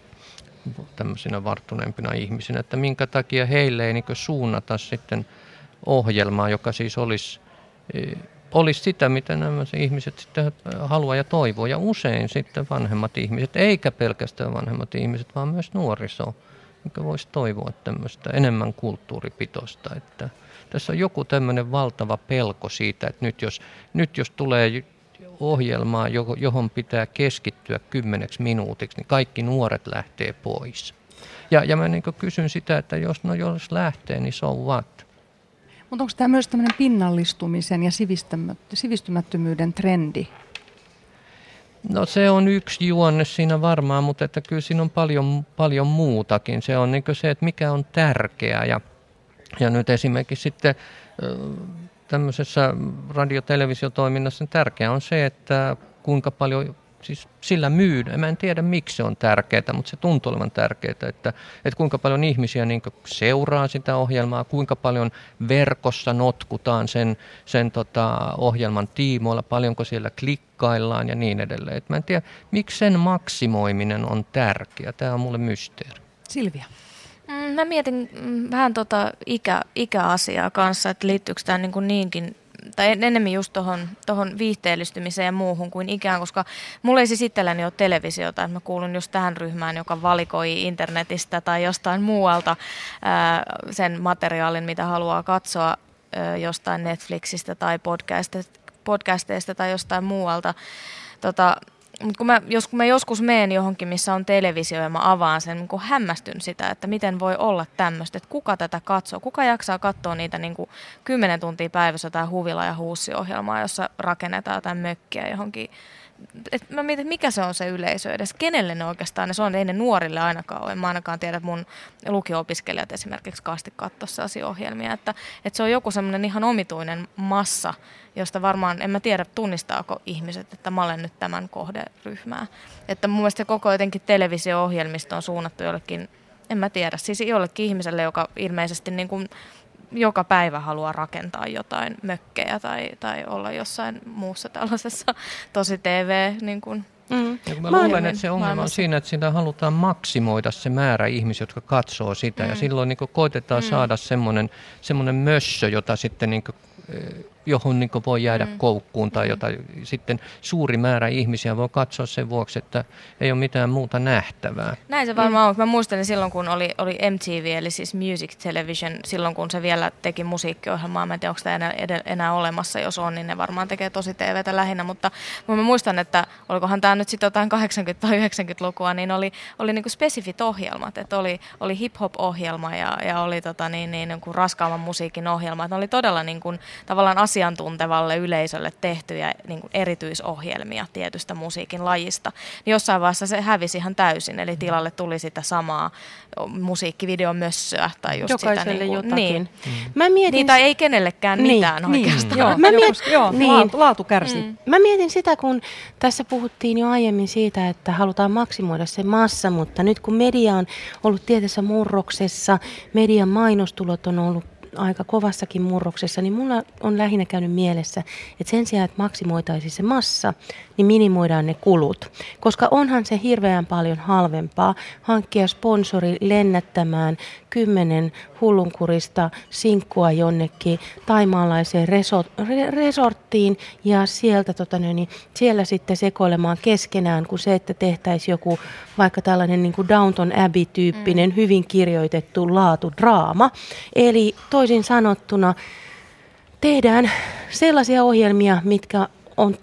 tämmöisinä varttuneempina ihmisinä, että minkä takia heille ei niin suunnata sitten ohjelmaa, joka siis olisi sitä, mitä nämä ihmiset sitten haluaa ja toivoo. Ja usein sitten vanhemmat ihmiset, eikä pelkästään vanhemmat ihmiset, vaan myös nuoriso, mikä voisi toivoa tämmöistä enemmän kulttuuripitoista. Että tässä on joku tämmöinen valtava pelko siitä, että nyt jos tulee ohjelmaa, johon pitää keskittyä 10 minuutiksi, niin kaikki nuoret lähtee pois. Ja mä niin kysyn sitä, että jos lähtee, niin so what? Mutta onko tämä myös tämmöinen pinnallistumisen ja sivistymättömyyden trendi? No se on yksi juonne siinä varmaan, mutta että kyllä siinä on paljon muutakin. Se on niin se, että mikä on tärkeää. Ja nyt esimerkiksi sitten tämmöisessä radio-televisiotoiminnassa tärkeää on se, että kuinka paljon siis sillä myydään. Mä en tiedä, miksi se on tärkeää, mutta se tuntuu olevan tärkeää, että kuinka paljon ihmisiä niin seuraa sitä ohjelmaa, kuinka paljon verkossa notkutaan sen ohjelman tiimoilla, paljonko siellä klikkaillaan ja niin edelleen. Et mä en tiedä, miksi sen maksimoiminen on tärkeää. Tämä on mulle mysteeri. Silvia. Mä mietin vähän ikäasiaa kanssa, että liittyykö tämä niinkin tai enemmän just tuohon viihteellistymiseen ja muuhun kuin ikään, koska mulla ei siis itselläni ole televisiota, että mä kuulun just tähän ryhmään, joka valikoi internetistä tai jostain muualta sen materiaalin, mitä haluaa katsoa jostain Netflixistä tai podcasteista tai jostain muualta. Mutta kun mä joskus menen johonkin, missä on televisio ja mä avaan sen, niin hämmästyn sitä, että miten voi olla tämmöistä, että kuka tätä katsoo, kuka jaksaa katsoa niitä 10 tuntia päivässä jotain huvila- ja huussiohjelmaa, jossa rakennetaan jotain mökkiä johonkin. Mä mietin, että mikä se on se yleisö edes, kenelle ne oikeastaan, se on, ei ne nuorille ainakaan ole. Mä ainakaan tiedä, että mun lukio-opiskelijat esimerkiksi kaasti katsoa sellaisia ohjelmia, että se on joku semmoinen ihan omituinen massa, josta varmaan, en mä tiedä tunnistaako ihmiset, että mä olen nyt tämän kohderyhmää. Että mun mielestä se koko jotenkin televisio-ohjelmisto on suunnattu jollekin, en mä tiedä, siis jollekin ihmiselle, joka ilmeisesti joka päivä haluaa rakentaa jotain mökkejä tai olla jossain muussa tällaisessa tosi TV. Ja kun mä luulen, että se ongelma on siinä, että siinä halutaan maksimoida se määrä ihmisiä, jotka katsoo sitä. Ja silloin koitetaan saada semmoinen mössö, jota sitten johon voi jäädä koukkuun tai jota sitten suuri määrä ihmisiä voi katsoa sen vuoksi, että ei ole mitään muuta nähtävää. Näin se varmaan on. Mä muistelin silloin, kun oli MTV, eli siis Music Television, silloin kun se vielä teki musiikkiohjelmaa. Mä en tiedä, onko tämä enää olemassa. Jos on, niin ne varmaan tekee tosi TVtä lähinnä. Mutta mä muistan, että olikohan tämä nyt sitten jotain 80- tai 90-lukua, niin oli spesifit ohjelmat. Että oli hip-hop-ohjelma ja oli raskaamman musiikin ohjelma. Että ne oli todella tavallaan asiantuntevalle yleisölle tehtyjä erityisohjelmia tietystä musiikin lajista. Niin jossain vaiheessa se hävisi ihan täysin, eli tilalle tuli sitä samaa musiikkivideon mössöä tai just jokaiselle sitä jotakin. Mä mietin, niitä ei kenellekään mitään oikeastaan. Laatu kärsii. Mä mietin sitä, kun tässä puhuttiin jo aiemmin siitä, että halutaan maksimoida se massa, mutta nyt kun media on ollut tietyssä murroksessa, median mainostulot on ollut aika kovassakin murroksessa, niin mulla on lähinnä käynyt mielessä, että sen sijaan, että maksimoitaisiin se massa, niin minimoidaan ne kulut. Koska onhan se hirveän paljon halvempaa hankkia sponsori lennättämään 10 hullunkurista sinkkua jonnekin taimaalaiseen resorttiin ja sieltä siellä sitten sekoilemaan keskenään, kuin se, että tehtäisiin joku vaikka tällainen Downton Abbey-tyyppinen hyvin kirjoitettu laatudraama. Eli toisin sanottuna tehdään sellaisia ohjelmia, mitkä on,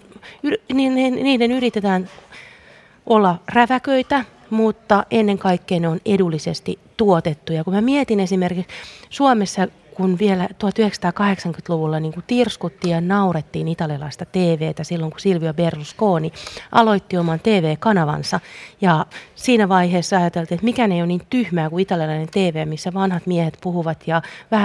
niiden yritetään olla räväköitä, mutta ennen kaikkea ne on edullisesti tuotettuja. Kun mä mietin esimerkiksi Suomessa, kun vielä 1980-luvulla tirskuttiin ja naurettiin italialaista TVtä silloin, kun Silvio Berlusconi aloitti oman TV-kanavansa. Ja siinä vaiheessa ajateltiin, että mikään ei ole niin tyhmää kuin italialainen TV, missä vanhat miehet puhuvat ja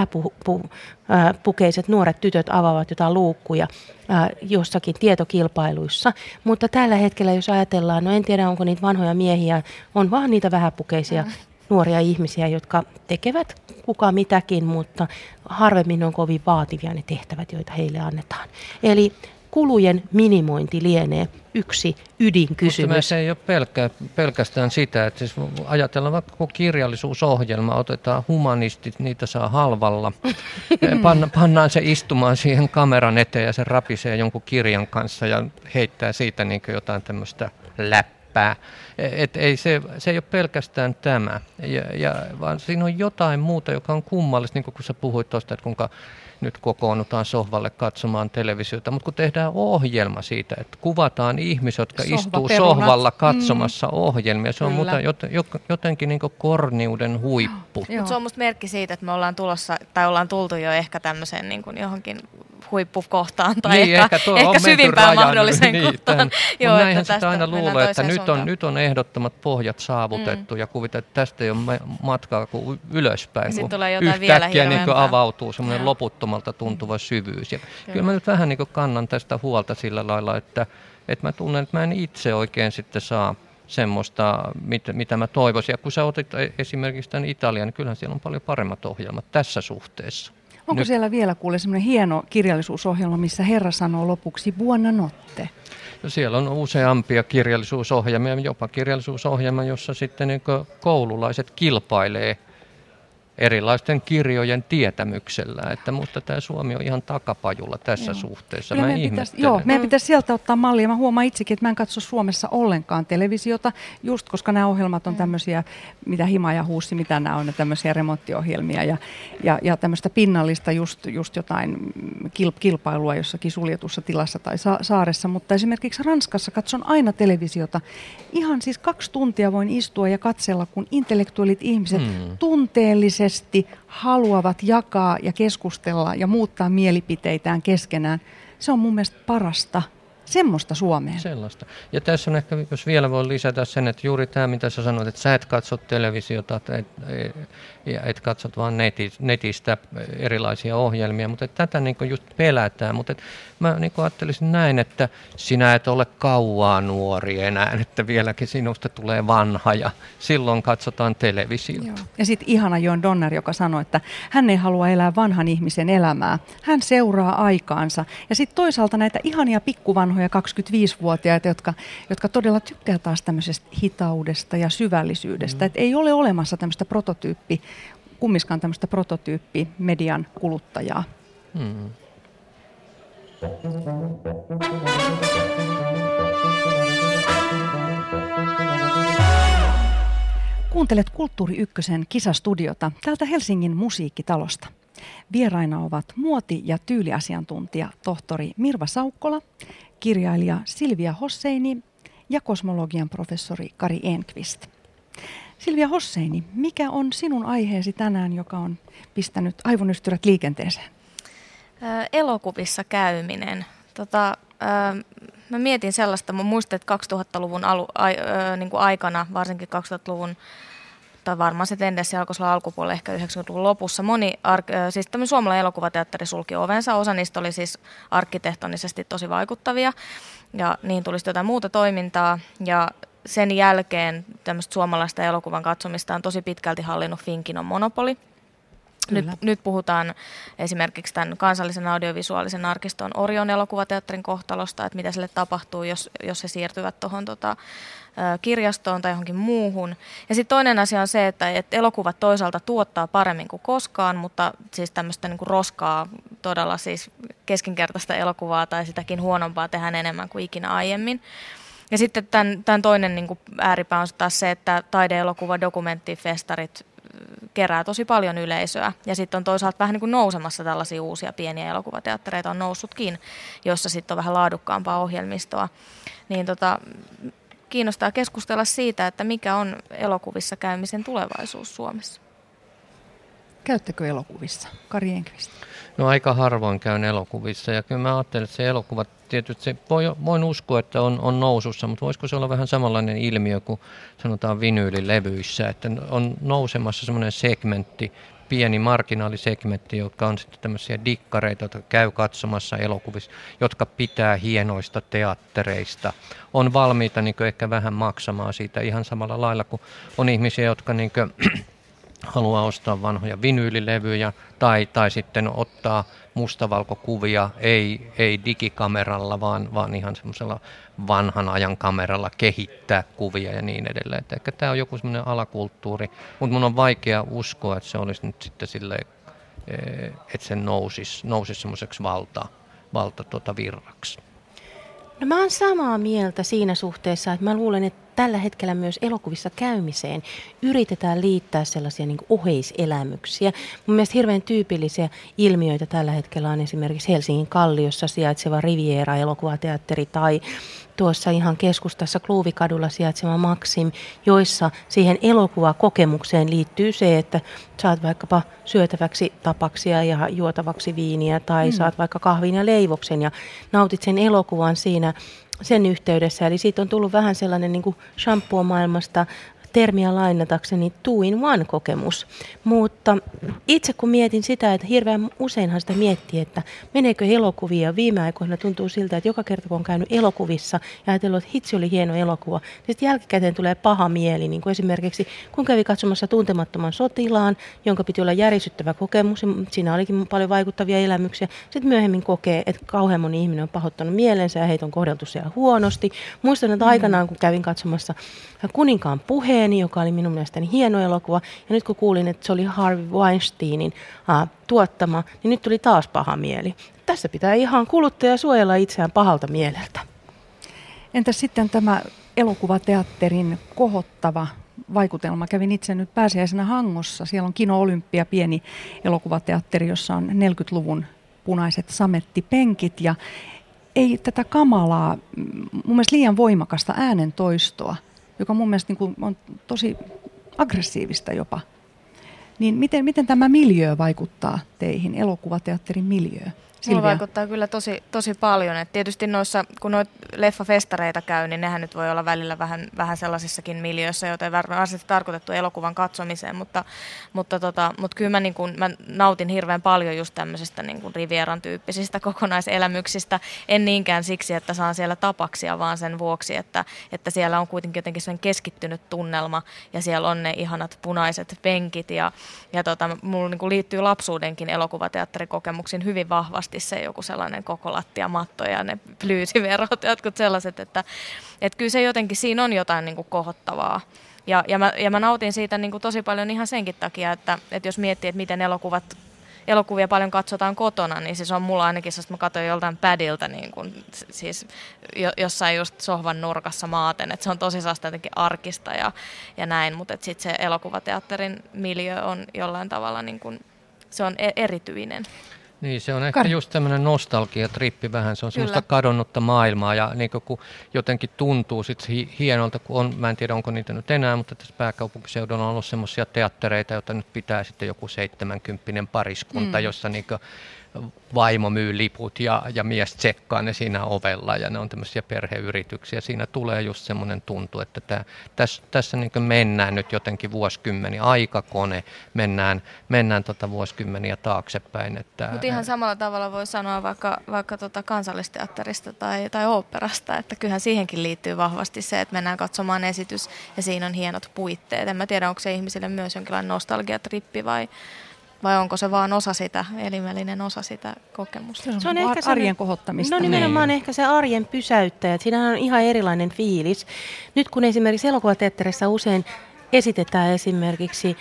vähäpukeiset nuoret tytöt avaavat jotain luukkuja jossakin tietokilpailuissa. Mutta tällä hetkellä, jos ajatellaan, no en tiedä onko niitä vanhoja miehiä, on vaan niitä vähäpukeisia nuoria ihmisiä, jotka tekevät kuka mitäkin, mutta harvemmin on kovin vaativia ne tehtävät, joita heille annetaan. Eli kulujen minimointi lienee yksi ydinkysymys. Mutta se ei ole pelkästään sitä, että siis ajatellaan vaikka kun kirjallisuusohjelma, otetaan humanistit, niitä saa halvalla, pannaan se istumaan siihen kameran eteen ja se rapisee jonkun kirjan kanssa ja heittää siitä niin kuin jotain tämmöistä läppää. Se ei ole pelkästään tämä, vaan siinä on jotain muuta, joka on kummallista, niin kuin kun sä puhuit tuosta, että kuinka nyt kokoonnutaan sohvalle katsomaan televisiota, mutta kun tehdään ohjelma siitä, että kuvataan ihmiset, jotka istuu sohvalla katsomassa ohjelmia, se on jotenkin niin kuin korniuden huippu. Se on musta merkki siitä, että me ollaan tulossa, tai ollaan tultu jo ehkä tämmöiseen niin kuin johonkin huippukohtaan, tai niin, ehkä syvimpään mahdolliseen kohtaan. Joo, näinhän sitä aina luulee, että nyt on ehdottomat pohjat saavutettu, ja kuvitellaan, että tästä ei ole matkaa kuin ylöspäin, kun yhtäkkiä niin avautuu semmoinen loputtomalta tuntuva syvyys. Ja kyllä mä nyt vähän niin kannan tästä huolta sillä lailla, että mä tunnen, että mä en itse oikein sitten saa semmoista, mitä mä toivoisin. Ja kun sä otit esimerkiksi tämän Italian, niin kyllähän siellä on paljon paremmat ohjelmat tässä suhteessa. Onko siellä vielä kuule semmoinen hieno kirjallisuusohjelma, missä Herra sanoo lopuksi buonanotte? No siellä on useampia kirjallisuusohjelmia, jopa kirjallisuusohjelma, jossa sitten niin koululaiset kilpailee erilaisten kirjojen tietämyksellä, että musta tämä Suomi on ihan takapajulla tässä suhteessa. Mä ihmettelen. Meidän pitäisi sieltä ottaa mallia. Mä huomaan itsekin, että mä en katso Suomessa ollenkaan televisiota, just koska nämä ohjelmat on tämmöisiä, mitä Hima ja Huussi, mitä nämä on, tämmöisiä remonttiohjelmia ja tämmöistä pinnallista just jotain kilpailua jossakin suljetussa tilassa tai saaressa, mutta esimerkiksi Ranskassa katson aina televisiota. Ihan siis 2 tuntia voin istua ja katsella, kun intellektuellit ihmiset tunteellisesti haluavat jakaa ja keskustella ja muuttaa mielipiteitään keskenään. Se on mun mielestä parasta. Semmoista Suomeen. Sellaista. Ja tässä on ehkä, jos vielä voi lisätä sen, että juuri tämä, mitä sä sanoit, että sä et katso televisiota, et katsot vaan netistä erilaisia ohjelmia, mutta tätä niin just pelätään. Mutta mä niin ajattelisin näin, että sinä et ole kauaa nuori enää, että vieläkin sinusta tulee vanha ja silloin katsotaan televisiota. Joo. Ja sitten ihana Jon Donner, joka sanoi, että hän ei halua elää vanhan ihmisen elämää. Hän seuraa aikaansa. Ja sitten toisaalta näitä ihania pikkuvanhoja 25-vuotiaita, jotka todella tykkää taas tämmöisestä hitaudesta ja syvällisyydestä. Että ei ole olemassa tämmöistä kummiskaan tämmöistä median kuluttajaa. Kuuntelet Kulttuuri Ykkösen kisastudiota täältä Helsingin musiikkitalosta. Vieraina ovat muoti- ja tyyliasiantuntija tohtori Mirva Saukkola, kirjailija Silvia Hosseini ja kosmologian professori Kari Enqvist. Silvia Hosseini, mikä on sinun aiheesi tänään, joka on pistänyt aivonystyrät liikenteeseen? Elokuvissa käyminen. Mä mietin sellaista, mä muistan, että 2000-luvun aikana, varsinkin 2000-luvun, tai varmaan se tendenssi alkoi olla alkupuolella, ehkä 90-luvun lopussa, siis tämmöinen suomalainen elokuvateatteri sulki ovensa. Osa niistä oli siis arkkitehtonisesti tosi vaikuttavia, ja niihin tuli jotain muuta toimintaa, ja sen jälkeen tämmöistä suomalaista elokuvan katsomista on tosi pitkälti hallinnut Finkinon monopoli. Nyt puhutaan esimerkiksi tämän kansallisen audiovisuaalisen arkiston Orion elokuvateatterin kohtalosta, että mitä sille tapahtuu, jos he siirtyvät tuohon kirjastoon tai johonkin muuhun. Ja sitten toinen asia on se, että elokuvat toisaalta tuottaa paremmin kuin koskaan, mutta siis tämmöistä niin kuin roskaa, todella siis keskinkertaista elokuvaa tai sitäkin huonompaa tehdään enemmän kuin ikinä aiemmin. Ja sitten tämän toinen niin kuin ääripää on taas se, että taide-elokuva, dokumenttifestarit kerää tosi paljon yleisöä. Ja sitten on toisaalta vähän niin kuin nousemassa tällaisia uusia pieniä elokuvateattereita, on noussutkin, jossa sitten on vähän laadukkaampaa ohjelmistoa. Niin kiinnostaa keskustella siitä, että mikä on elokuvissa käymisen tulevaisuus Suomessa. Käyttekö elokuvissa? Kari Enqvist. No aika harvoin käyn elokuvissa ja kyllä mä ajattelen, että se elokuva tietysti, voin uskoa, että on nousussa, mutta voisiko se olla vähän samanlainen ilmiö kuin sanotaan vinyylilevyissä, että on nousemassa semmoinen segmentti, pieni marginaalisegmentti, joka on sitten tämmöisiä dikkareita, jotka käy katsomassa elokuvissa, jotka pitää hienoista teattereista, on valmiita niin ehkä vähän maksamaan siitä ihan samalla lailla kuin on ihmisiä, jotka niin haluaa ostaa vanhoja vinyylilevyjä tai sitten ottaa mustavalkokuvia, ei digikameralla, vaan ihan semmoisella vanhan ajan kameralla kehittää kuvia ja niin edelleen. Että ehkä tämä on joku semmoinen alakulttuuri, mutta mun on vaikea uskoa, että se olisi nyt sitten silleen, että se nousisi semmoiseksi virraksi. No mä oon samaa mieltä siinä suhteessa, että mä luulen, että tällä hetkellä myös elokuvissa käymiseen yritetään liittää sellaisia niin kuin oheiselämyksiä. Mun mielestä hirveän tyypillisiä ilmiöitä tällä hetkellä on esimerkiksi Helsingin Kalliossa sijaitseva Riviera-elokuvateatteri tai tuossa ihan keskustassa Kluuvikadulla sijaitseva Maxim, joissa siihen elokuvakokemukseen liittyy se, että saat vaikkapa syötäväksi tapaksia ja juotavaksi viiniä tai saat vaikka kahvin ja leivoksen ja nautit sen elokuvan siinä sen yhteydessä. Eli siitä on tullut vähän sellainen niin kuin shampoo-maailmasta termiä lainatakseni 2-in-1-kokemus. Mutta itse kun mietin sitä, että hirveän useinhan sitä miettii, että meneekö elokuvia. Viime aikoina tuntuu siltä, että joka kerta kun on käynyt elokuvissa ja ajatellut, että hitsi oli hieno elokuva, niin sitten jälkikäteen tulee paha mieli. Niin kuin esimerkiksi kun kävi katsomassa Tuntemattoman sotilaan, jonka piti olla järisyttävä kokemus, siinä olikin paljon vaikuttavia elämyksiä. Sitten myöhemmin kokee, että kauhean moni ihminen on pahoittanut mielensä ja heitä on kohdeltu siellä huonosti. Muistan, että aikanaan kun kävin katsomassa Kuninkaan puheeni, joka oli minun mielestäni hieno elokuva. Ja nyt kun kuulin, että se oli Harvey Weinsteinin tuottama, niin nyt tuli taas paha mieli. Tässä pitää ihan kuluttaja suojella itseään pahalta mieleltä. Entäs sitten tämä elokuvateatterin kohottava vaikutelma? Kävin itse nyt pääsiäisenä Hangossa. Siellä on Kino Olympia, pieni elokuvateatteri, jossa on 40-luvun punaiset samettipenkit. Ja ei tätä kamalaa, mun mielestä liian voimakasta äänentoistoa, joka mun mielestä niin kuin on tosi aggressiivista jopa. Niin miten tämä miljöö vaikuttaa teihin, elokuvateatterin miljöö? Mulla vaikuttaa kyllä tosi paljon. Et tietysti noissa, kun noita leffafestareita käy, niin nehän nyt voi olla välillä vähän sellaisissakin miljöissä, joita ei varsinaisesti tarkoitettu elokuvan katsomiseen, mutta kyllä mä nautin hirveän paljon just tämmöisistä niin kuin Rivieran tyyppisistä kokonaiselämyksistä. En niinkään siksi, että saan siellä tapaksia, vaan sen vuoksi, että siellä on kuitenkin jotenkin sellainen keskittynyt tunnelma ja siellä on ne ihanat punaiset penkit ja mulla niin kuin liittyy lapsuudenkin elokuvateatterikokemuksiin hyvin vahvasti se joku sellainen koko lattiamatto ja ne plyysiverot ja jotkut sellaiset, että kyllä se jotenkin, siinä on jotain niin kuin kohottavaa. Ja mä nautin siitä niin kuin tosi paljon ihan senkin takia, että jos miettii, että miten elokuvia paljon katsotaan kotona, niin siis on mulla ainakin, jos mä katsoin joltain padilta niin kuin, siis jossain just sohvan nurkassa maaten, että se on tosi saasta jotenkin arkista ja näin, mutta sitten se elokuvateatterin miljö on jollain tavalla, niin kuin, se on erityinen. Niin, se on ehkä just tämmöinen nostalgiatrippi vähän, se on semmoista kadonnutta maailmaa ja niin kun jotenkin tuntuu sitten hienolta, kun on, mä en tiedä onko niitä nyt enää, mutta tässä pääkaupunkiseudulla on ollut semmoisia teattereita, joita nyt pitää sitten joku 70 pariskunta, jossa niin vaimo myy liput ja mies tsekkaa ne siinä ovella ja ne on tämmöisiä perheyrityksiä. Siinä tulee just semmoinen tuntu, että tässä niin mennään nyt jotenkin vuosikymmeniä, aikakone, mennään vuosikymmeniä taaksepäin. Mutta ihan samalla tavalla voi sanoa vaikka Kansallisteatterista tai oopperasta, että kyllähän siihenkin liittyy vahvasti se, että mennään katsomaan esitys ja siinä on hienot puitteet. En mä tiedä, onko se ihmisille myös jonkinlainen nostalgiatrippi vai onko se vaan osa sitä, elimellinen osa sitä kokemusta? Se on ehkä arjen kohottamista. No nimenomaan ehkä se arjen pysäyttäjä. Siinähän on ihan erilainen fiilis. Nyt kun esimerkiksi elokuvateatterissa usein esitetään esimerkiksi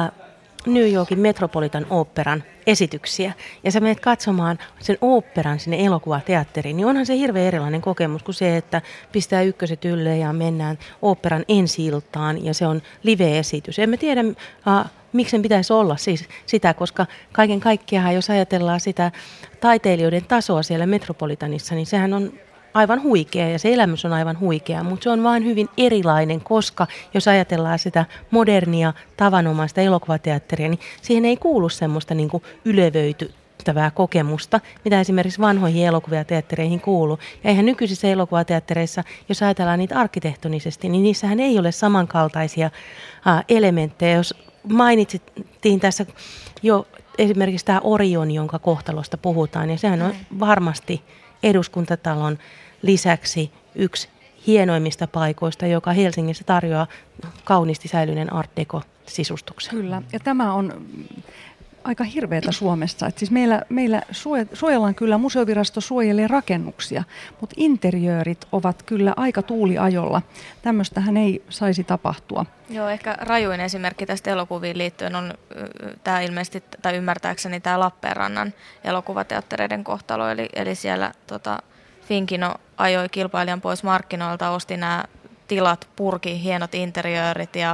New Yorkin Metropolitan Operan esityksiä, ja sä menet katsomaan sen oopperan sinne elokuvateatteriin, niin onhan se hirveän erilainen kokemus kuin se, että pistää ykköset ylle ja mennään oopperan ensi-iltaan, ja se on live-esitys. En mä tiedä, miksi sen pitäisi olla siis sitä, koska kaiken kaikkiaan, jos ajatellaan sitä taiteilijoiden tasoa siellä Metropolitanissa, niin sehän on aivan huikea ja se elämys on aivan huikea, mutta se on vain hyvin erilainen, koska jos ajatellaan sitä modernia, tavanomaista elokuvateatteria, niin siihen ei kuulu semmoista niin kuin ylevöityttävää kokemusta, mitä esimerkiksi vanhoihin elokuvateattereihin kuuluu. Ja eihän nykyisissä elokuvateattereissa, jos ajatellaan niitä arkkitehtonisesti, niin niissähän ei ole samankaltaisia elementtejä. Jos mainittiin tässä jo esimerkiksi tämä Orion, jonka kohtalosta puhutaan, ja sehän on varmasti Eduskuntatalon lisäksi yksi hienoimmista paikoista, joka Helsingissä tarjoaa kauniisti säilyneen Art Deco-sisustuksen. Kyllä, ja tämä on aika hirveätä Suomessa. Et siis meillä suojellaan kyllä, museovirasto suojelee rakennuksia, mutta interiöörit ovat kyllä aika tuuliajolla. Tämmöistähän ei saisi tapahtua. Joo, ehkä rajuin esimerkki tästä elokuviin liittyen on tämä ilmeisesti, tai ymmärtääkseni tämä Lappeenrannan elokuvateattereiden kohtalo, eli siellä Finkino ajoi kilpailijan pois markkinoilta, osti nämä tilat, purki hienot interiöörit ja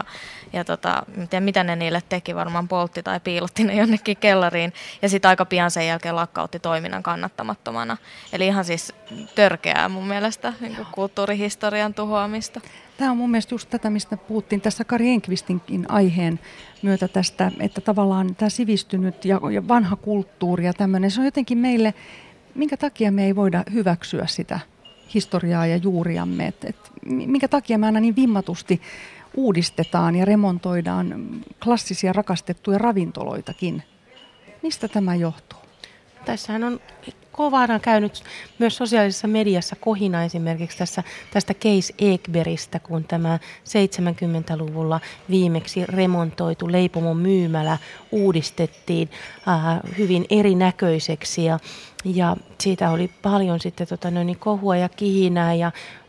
en tiedä mitä ne niille teki, varmaan poltti tai piilotti ne jonnekin kellariin ja sitten aika pian sen jälkeen lakkautti toiminnan kannattamattomana. Eli ihan siis törkeää mun mielestä niin kuin kulttuurihistorian tuhoamista. Tämä on mun mielestä just tätä, mistä puhuttiin tässä Kari Enqvistinkin aiheen myötä tästä, että tavallaan tämä sivistynyt ja vanha kulttuuri ja tämmöinen, se on jotenkin meille, minkä takia me ei voida hyväksyä sitä historiaa ja juuriamme, että minkä takia me aina niin vimmatusti uudistetaan ja remontoidaan klassisia rakastettuja ravintoloitakin. Mistä tämä johtuu? Tässähän on kovana käynyt myös sosiaalisessa mediassa kohina esimerkiksi tästä Case Ekbergistä, kun tämä 70-luvulla viimeksi remontoitu leipomon myymälä uudistettiin hyvin erinäköiseksi ja siitä oli paljon sitten kohua ja kihinää ja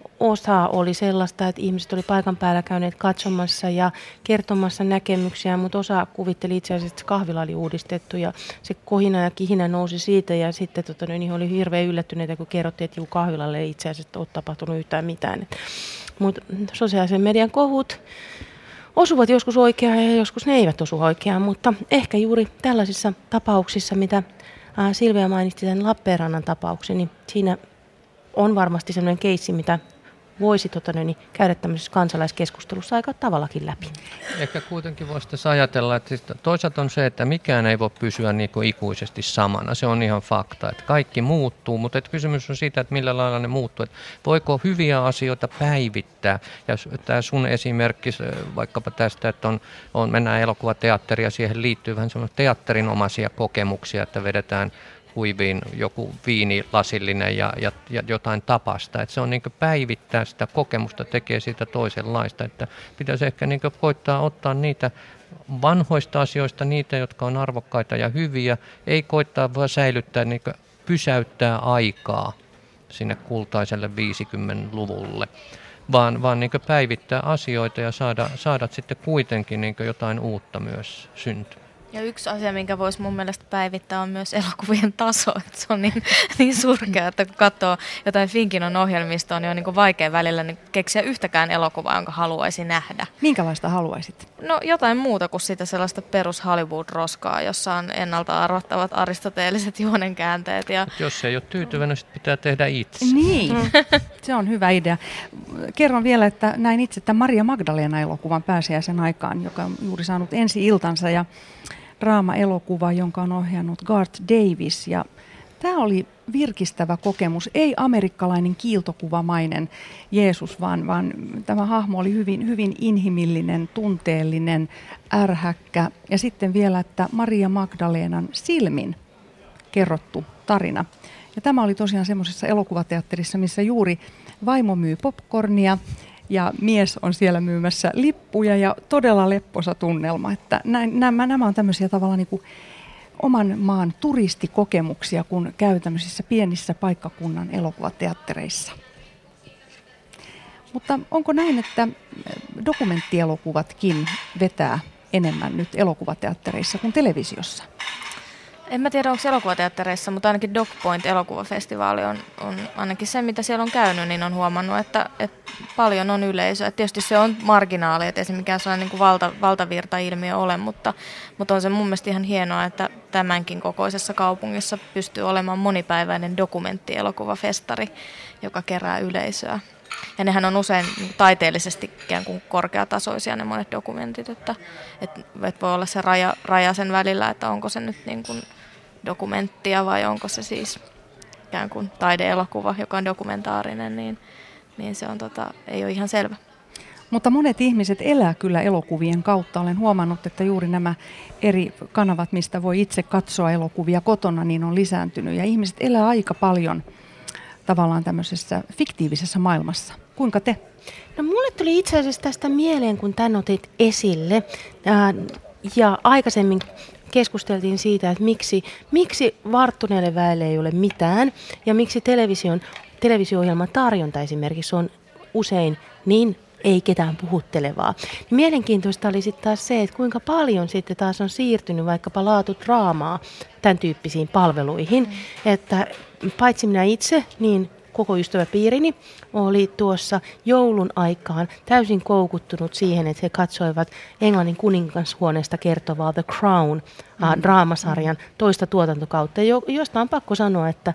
osa oli sellaista, että ihmiset oli paikan päällä käyneet katsomassa ja kertomassa näkemyksiä, mutta osa kuvitteli itse asiassa, että kahvila oli uudistettu ja se kohina ja kihinä nousi siitä ja sitten oli hirveän yllättyneitä, kun kerrottiin, että kahvilalle ei itse asiassa ole tapahtunut yhtään mitään. Mutta sosiaalisen median kohut osuvat joskus oikeaan ja joskus ne eivät osu oikeaan, mutta ehkä juuri tällaisissa tapauksissa, mitä Silvia mainitsi tämän Lappeenrannan tapauksen, niin siinä on varmasti sellainen keissi, mitä voisi käydä tämmöisessä kansalaiskeskustelussa aika tavallakin läpi. Ehkä kuitenkin voisi tässä ajatella, että toisaalta on se, että mikään ei voi pysyä niin kuin ikuisesti samana. Se on ihan fakta, että kaikki muuttuu, mutta kysymys on siitä, että millä lailla ne muuttuu. Että voiko hyviä asioita päivittää? Ja tämä sun esimerkki vaikkapa tästä, että mennään elokuvateatteriin ja siihen liittyy vähän semmoisia teatterinomaisia kokemuksia, että vedetään huiviin joku viinilasillinen ja jotain tapasta. Että se on niin kuin päivittää sitä kokemusta, tekee siitä toisenlaista. Että pitäisi ehkä niin kuin koittaa ottaa niitä vanhoista asioista, niitä, jotka on arvokkaita ja hyviä, ei koittaa vaan säilyttää, niin kuin pysäyttää aikaa sinne kultaiselle 50-luvulle, vaan niin kuin päivittää asioita ja saada sitten kuitenkin niin kuin jotain uutta myös syntyä. Ja yksi asia, minkä voisi mun mielestä päivittää, on myös elokuvien taso. Että se on niin surkea, että kun katsoo jotain Finkinon ohjelmistoa, niin on niin vaikea välillä keksiä yhtäkään elokuvaa, jonka haluaisi nähdä. Minkälaista haluaisit? No jotain muuta kuin sitä sellaista perus Hollywood-roskaa, jossa on ennalta arvattavat aristoteelliset juonenkäänteet. Ja jos ei ole tyytyväinen, sitten pitää tehdä itse. Niin, se on hyvä idea. Kerron vielä, että näin itse tämän Maria Magdalena-elokuvan pääsiäisen aikaan, joka on juuri saanut ensi-iltansa ja draama-elokuva, jonka on ohjannut Garth Davis. Ja tämä oli virkistävä kokemus, ei amerikkalainen kiiltokuvamainen Jeesus, vaan tämä hahmo oli hyvin, hyvin inhimillinen, tunteellinen, ärhäkkä. Ja sitten vielä, että Maria Magdalenan silmin kerrottu tarina. Ja tämä oli tosiaan semmoisessa elokuvateatterissa, missä juuri vaimo myy popcornia ja mies on siellä myymässä lippuja ja todella lepposa tunnelma. Että nämä on tämmöisiä tavallaan niin kuin oman maan turistikokemuksia, kun käy tämmöisissä pienissä paikkakunnan elokuvateattereissa. Mutta onko näin, että dokumenttielokuvatkin vetää enemmän nyt elokuvateattereissa kuin televisiossa? En mä tiedä, onko elokuvateattereissa, mutta ainakin DocPoint elokuvafestivaali on ainakin se, mitä siellä on käynyt, niin on huomannut, että paljon on yleisöä. Tietysti se on marginaali, että ei se mikään sellainen niin kuin valtavirta-ilmiö ole, mutta on se mun mielestä ihan hienoa, että tämänkin kokoisessa kaupungissa pystyy olemaan monipäiväinen dokumenttielokuvafestari, joka kerää yleisöä. Ja nehän on usein taiteellisesti ikään kuin korkeatasoisia ne monet dokumentit, että voi olla se raja sen välillä, että onko se nyt niin kuin dokumenttia vai onko se siis ikään kuin taideelokuva, joka on dokumentaarinen, niin se on ei ole ihan selvä. Mutta monet ihmiset elää kyllä elokuvien kautta. Olen huomannut, että juuri nämä eri kanavat, mistä voi itse katsoa elokuvia kotona, niin on lisääntynyt. Ja ihmiset elää aika paljon tavallaan tämmöisessä fiktiivisessä maailmassa. Kuinka te? No mulle tuli itse asiassa tästä mieleen, kun tän otit esille ja aikaisemmin keskusteltiin siitä, että miksi varttuneelle väelle ei ole mitään ja miksi televisio-ohjelman tarjonta esimerkiksi on usein niin ei ketään puhuttelevaa. Mielenkiintoista oli sitten taas se, että kuinka paljon sitten taas on siirtynyt vaikkapa laatudraamaa tämän tyyppisiin palveluihin, että paitsi minä itse, niin koko ystäväpiirini oli tuossa joulun aikaan täysin koukuttunut siihen, että he katsoivat Englannin kuningashuoneesta kertovaa The Crown draamasarjan toista tuotantokautta, josta on pakko sanoa, että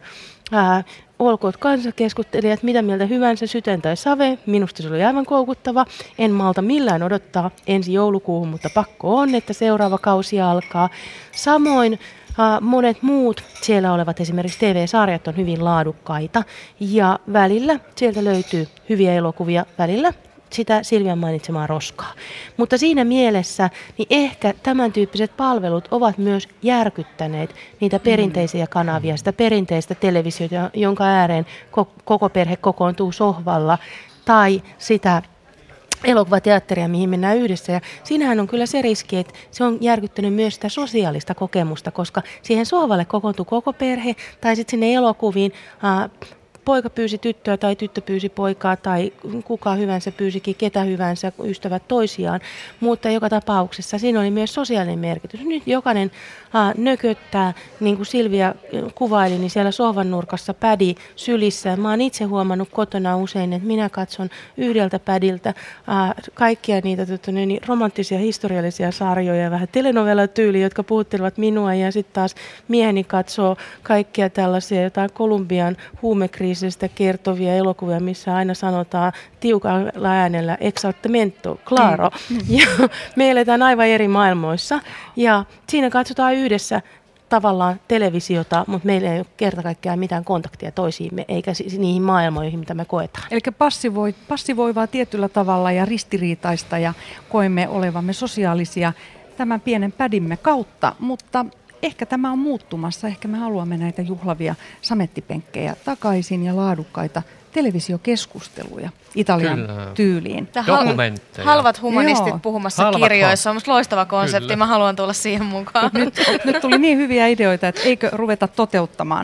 olkoot kansakeskustelijat mitä mieltä hyvänsä, syten tai save, minusta se oli aivan koukuttava, en malta millään odottaa ensi joulukuuhun, mutta pakko on, että seuraava kausi alkaa. Samoin monet muut siellä olevat esimerkiksi TV-sarjat on hyvin laadukkaita ja välillä sieltä löytyy hyviä elokuvia, välillä sitä Silvian mainitsemaa roskaa. Mutta siinä mielessä niin ehkä tämän tyyppiset palvelut ovat myös järkyttäneet niitä perinteisiä kanavia, sitä perinteistä televisiota, jonka ääreen koko perhe kokoontuu sohvalla, tai sitä elokuvateatteria, mihin mennään yhdessä. Ja siinähän on kyllä se riski, että se on järkyttänyt myös sitä sosiaalista kokemusta, koska siihen sohvalle kokoontuu koko perhe, tai sitten sinne elokuviin poika pyysi tyttöä tai tyttö pyysi poikaa tai kuka hyvänsä pyysikin ketä hyvänsä, ystävät toisiaan. Mutta joka tapauksessa siinä oli myös sosiaalinen merkitys. Nyt jokainen nököttää, niin kuin Silvia kuvaili, niin siellä sohvan nurkassa pädi sylissä. Mä oon itse huomannut kotona usein, että minä katson yhdeltä pädiltä kaikkia niitä romanttisia historiallisia sarjoja, vähän telenovela-tyyliä, jotka puhuttelevat minua, ja sitten taas mieheni katsoo kaikkia tällaisia jotain Kolumbian huumekriisistä kertovia elokuvia, missä aina sanotaan tiukalla äänellä exaltamento, claro. Ja me eletään aivan eri maailmoissa ja siinä katsotaan yhdessä tavallaan televisiota, mutta meillä ei ole kerta kaikkiaan mitään kontaktia toisiimme, eikä niihin maailmoihin, mitä me koetaan. Eli passivoivaa tietyllä tavalla ja ristiriitaista ja koemme olevamme sosiaalisia tämän pienen pädimme kautta, mutta ehkä tämä on muuttumassa. Ehkä me haluamme näitä juhlavia samettipenkkejä takaisin ja laadukkaita televisiokeskusteluja Italian tyyliin. Halvat humanistit puhumassa kirjoissa. On musta loistava konsepti. Kyllä. Mä haluan tulla siihen mukaan. Nyt tuli niin hyviä ideoita, että eikö ruveta toteuttamaan.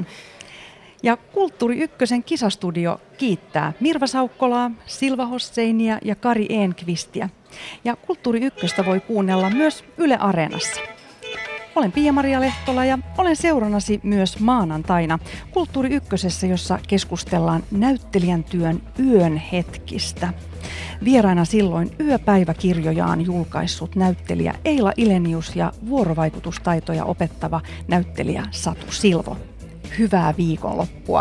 Ja Kulttuuri Ykkösen kisastudio kiittää Mirva Saukkolaa, Silva Hosseinia ja Kari Enqvistiä. Ja Kulttuuri Ykköstä voi kuunnella myös Yle Areenassa. Olen Pia-Maria Lehtola ja olen seurannasi myös maanantaina Kulttuuri Ykkösessä, jossa keskustellaan näyttelijän työn yön hetkistä. Vieraana silloin yöpäiväkirjojaan julkaissut näyttelijä Eila Ilenius ja vuorovaikutustaitoja opettava näyttelijä Satu Silvo. Hyvää viikonloppua!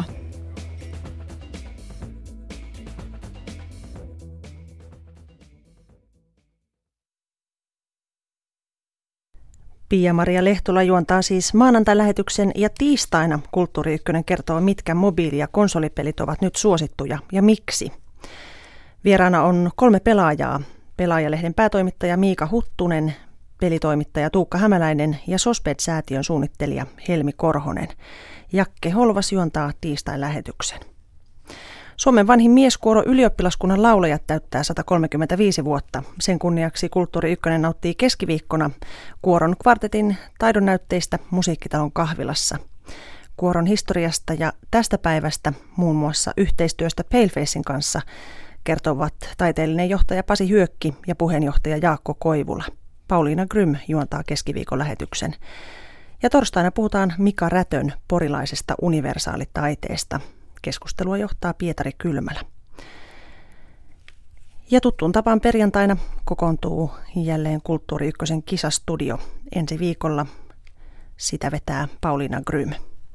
Pia-Maria Lehtola juontaa siis maanantai-lähetyksen ja tiistaina Kulttuuri Ykkönen kertoo, mitkä mobiili- ja konsolipelit ovat nyt suosittuja ja miksi. Vieraana on 3 pelaajaa. Pelaajalehden päätoimittaja Miika Huttunen, pelitoimittaja Tuukka Hämäläinen ja Sosped-säätiön suunnittelija Helmi Korhonen. Jakke Holvas juontaa tiistai-lähetyksen. Suomen vanhin mieskuoro Ylioppilaskunnan laulajat täyttää 135 vuotta. Sen kunniaksi Kulttuuri Ykkönen nauttii keskiviikkona kuoron kvartetin taidonnäytteistä Musiikkitalon kahvilassa. Kuoron historiasta ja tästä päivästä muun muassa yhteistyöstä Palefacein kanssa kertovat taiteellinen johtaja Pasi Hyökki ja puheenjohtaja Jaakko Koivula. Pauliina Grym juontaa keskiviikon lähetyksen. Ja torstaina puhutaan Mika Rätön porilaisesta universaalitaiteesta. Keskustelua johtaa Pietari Kylmälä. Ja tuttuun tapaan perjantaina kokoontuu jälleen Kulttuuri Ykkösen kisastudio. Ensi viikolla sitä vetää Pauliina Grym.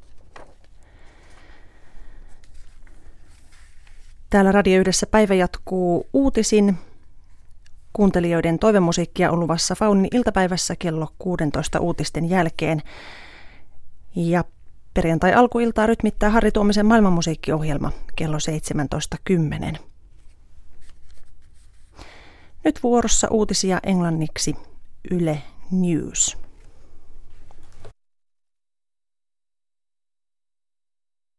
Täällä Radio Yhdessä päivä jatkuu uutisin. Kuuntelijoiden toivemusiikkia on luvassa Faunin iltapäivässä kello 16 uutisten jälkeen. Ja perjantai alkuiltaa rytmittää Harri Tuomisen maailmanmusiikkiohjelma kello 17.10. Nyt vuorossa uutisia englanniksi Yle News.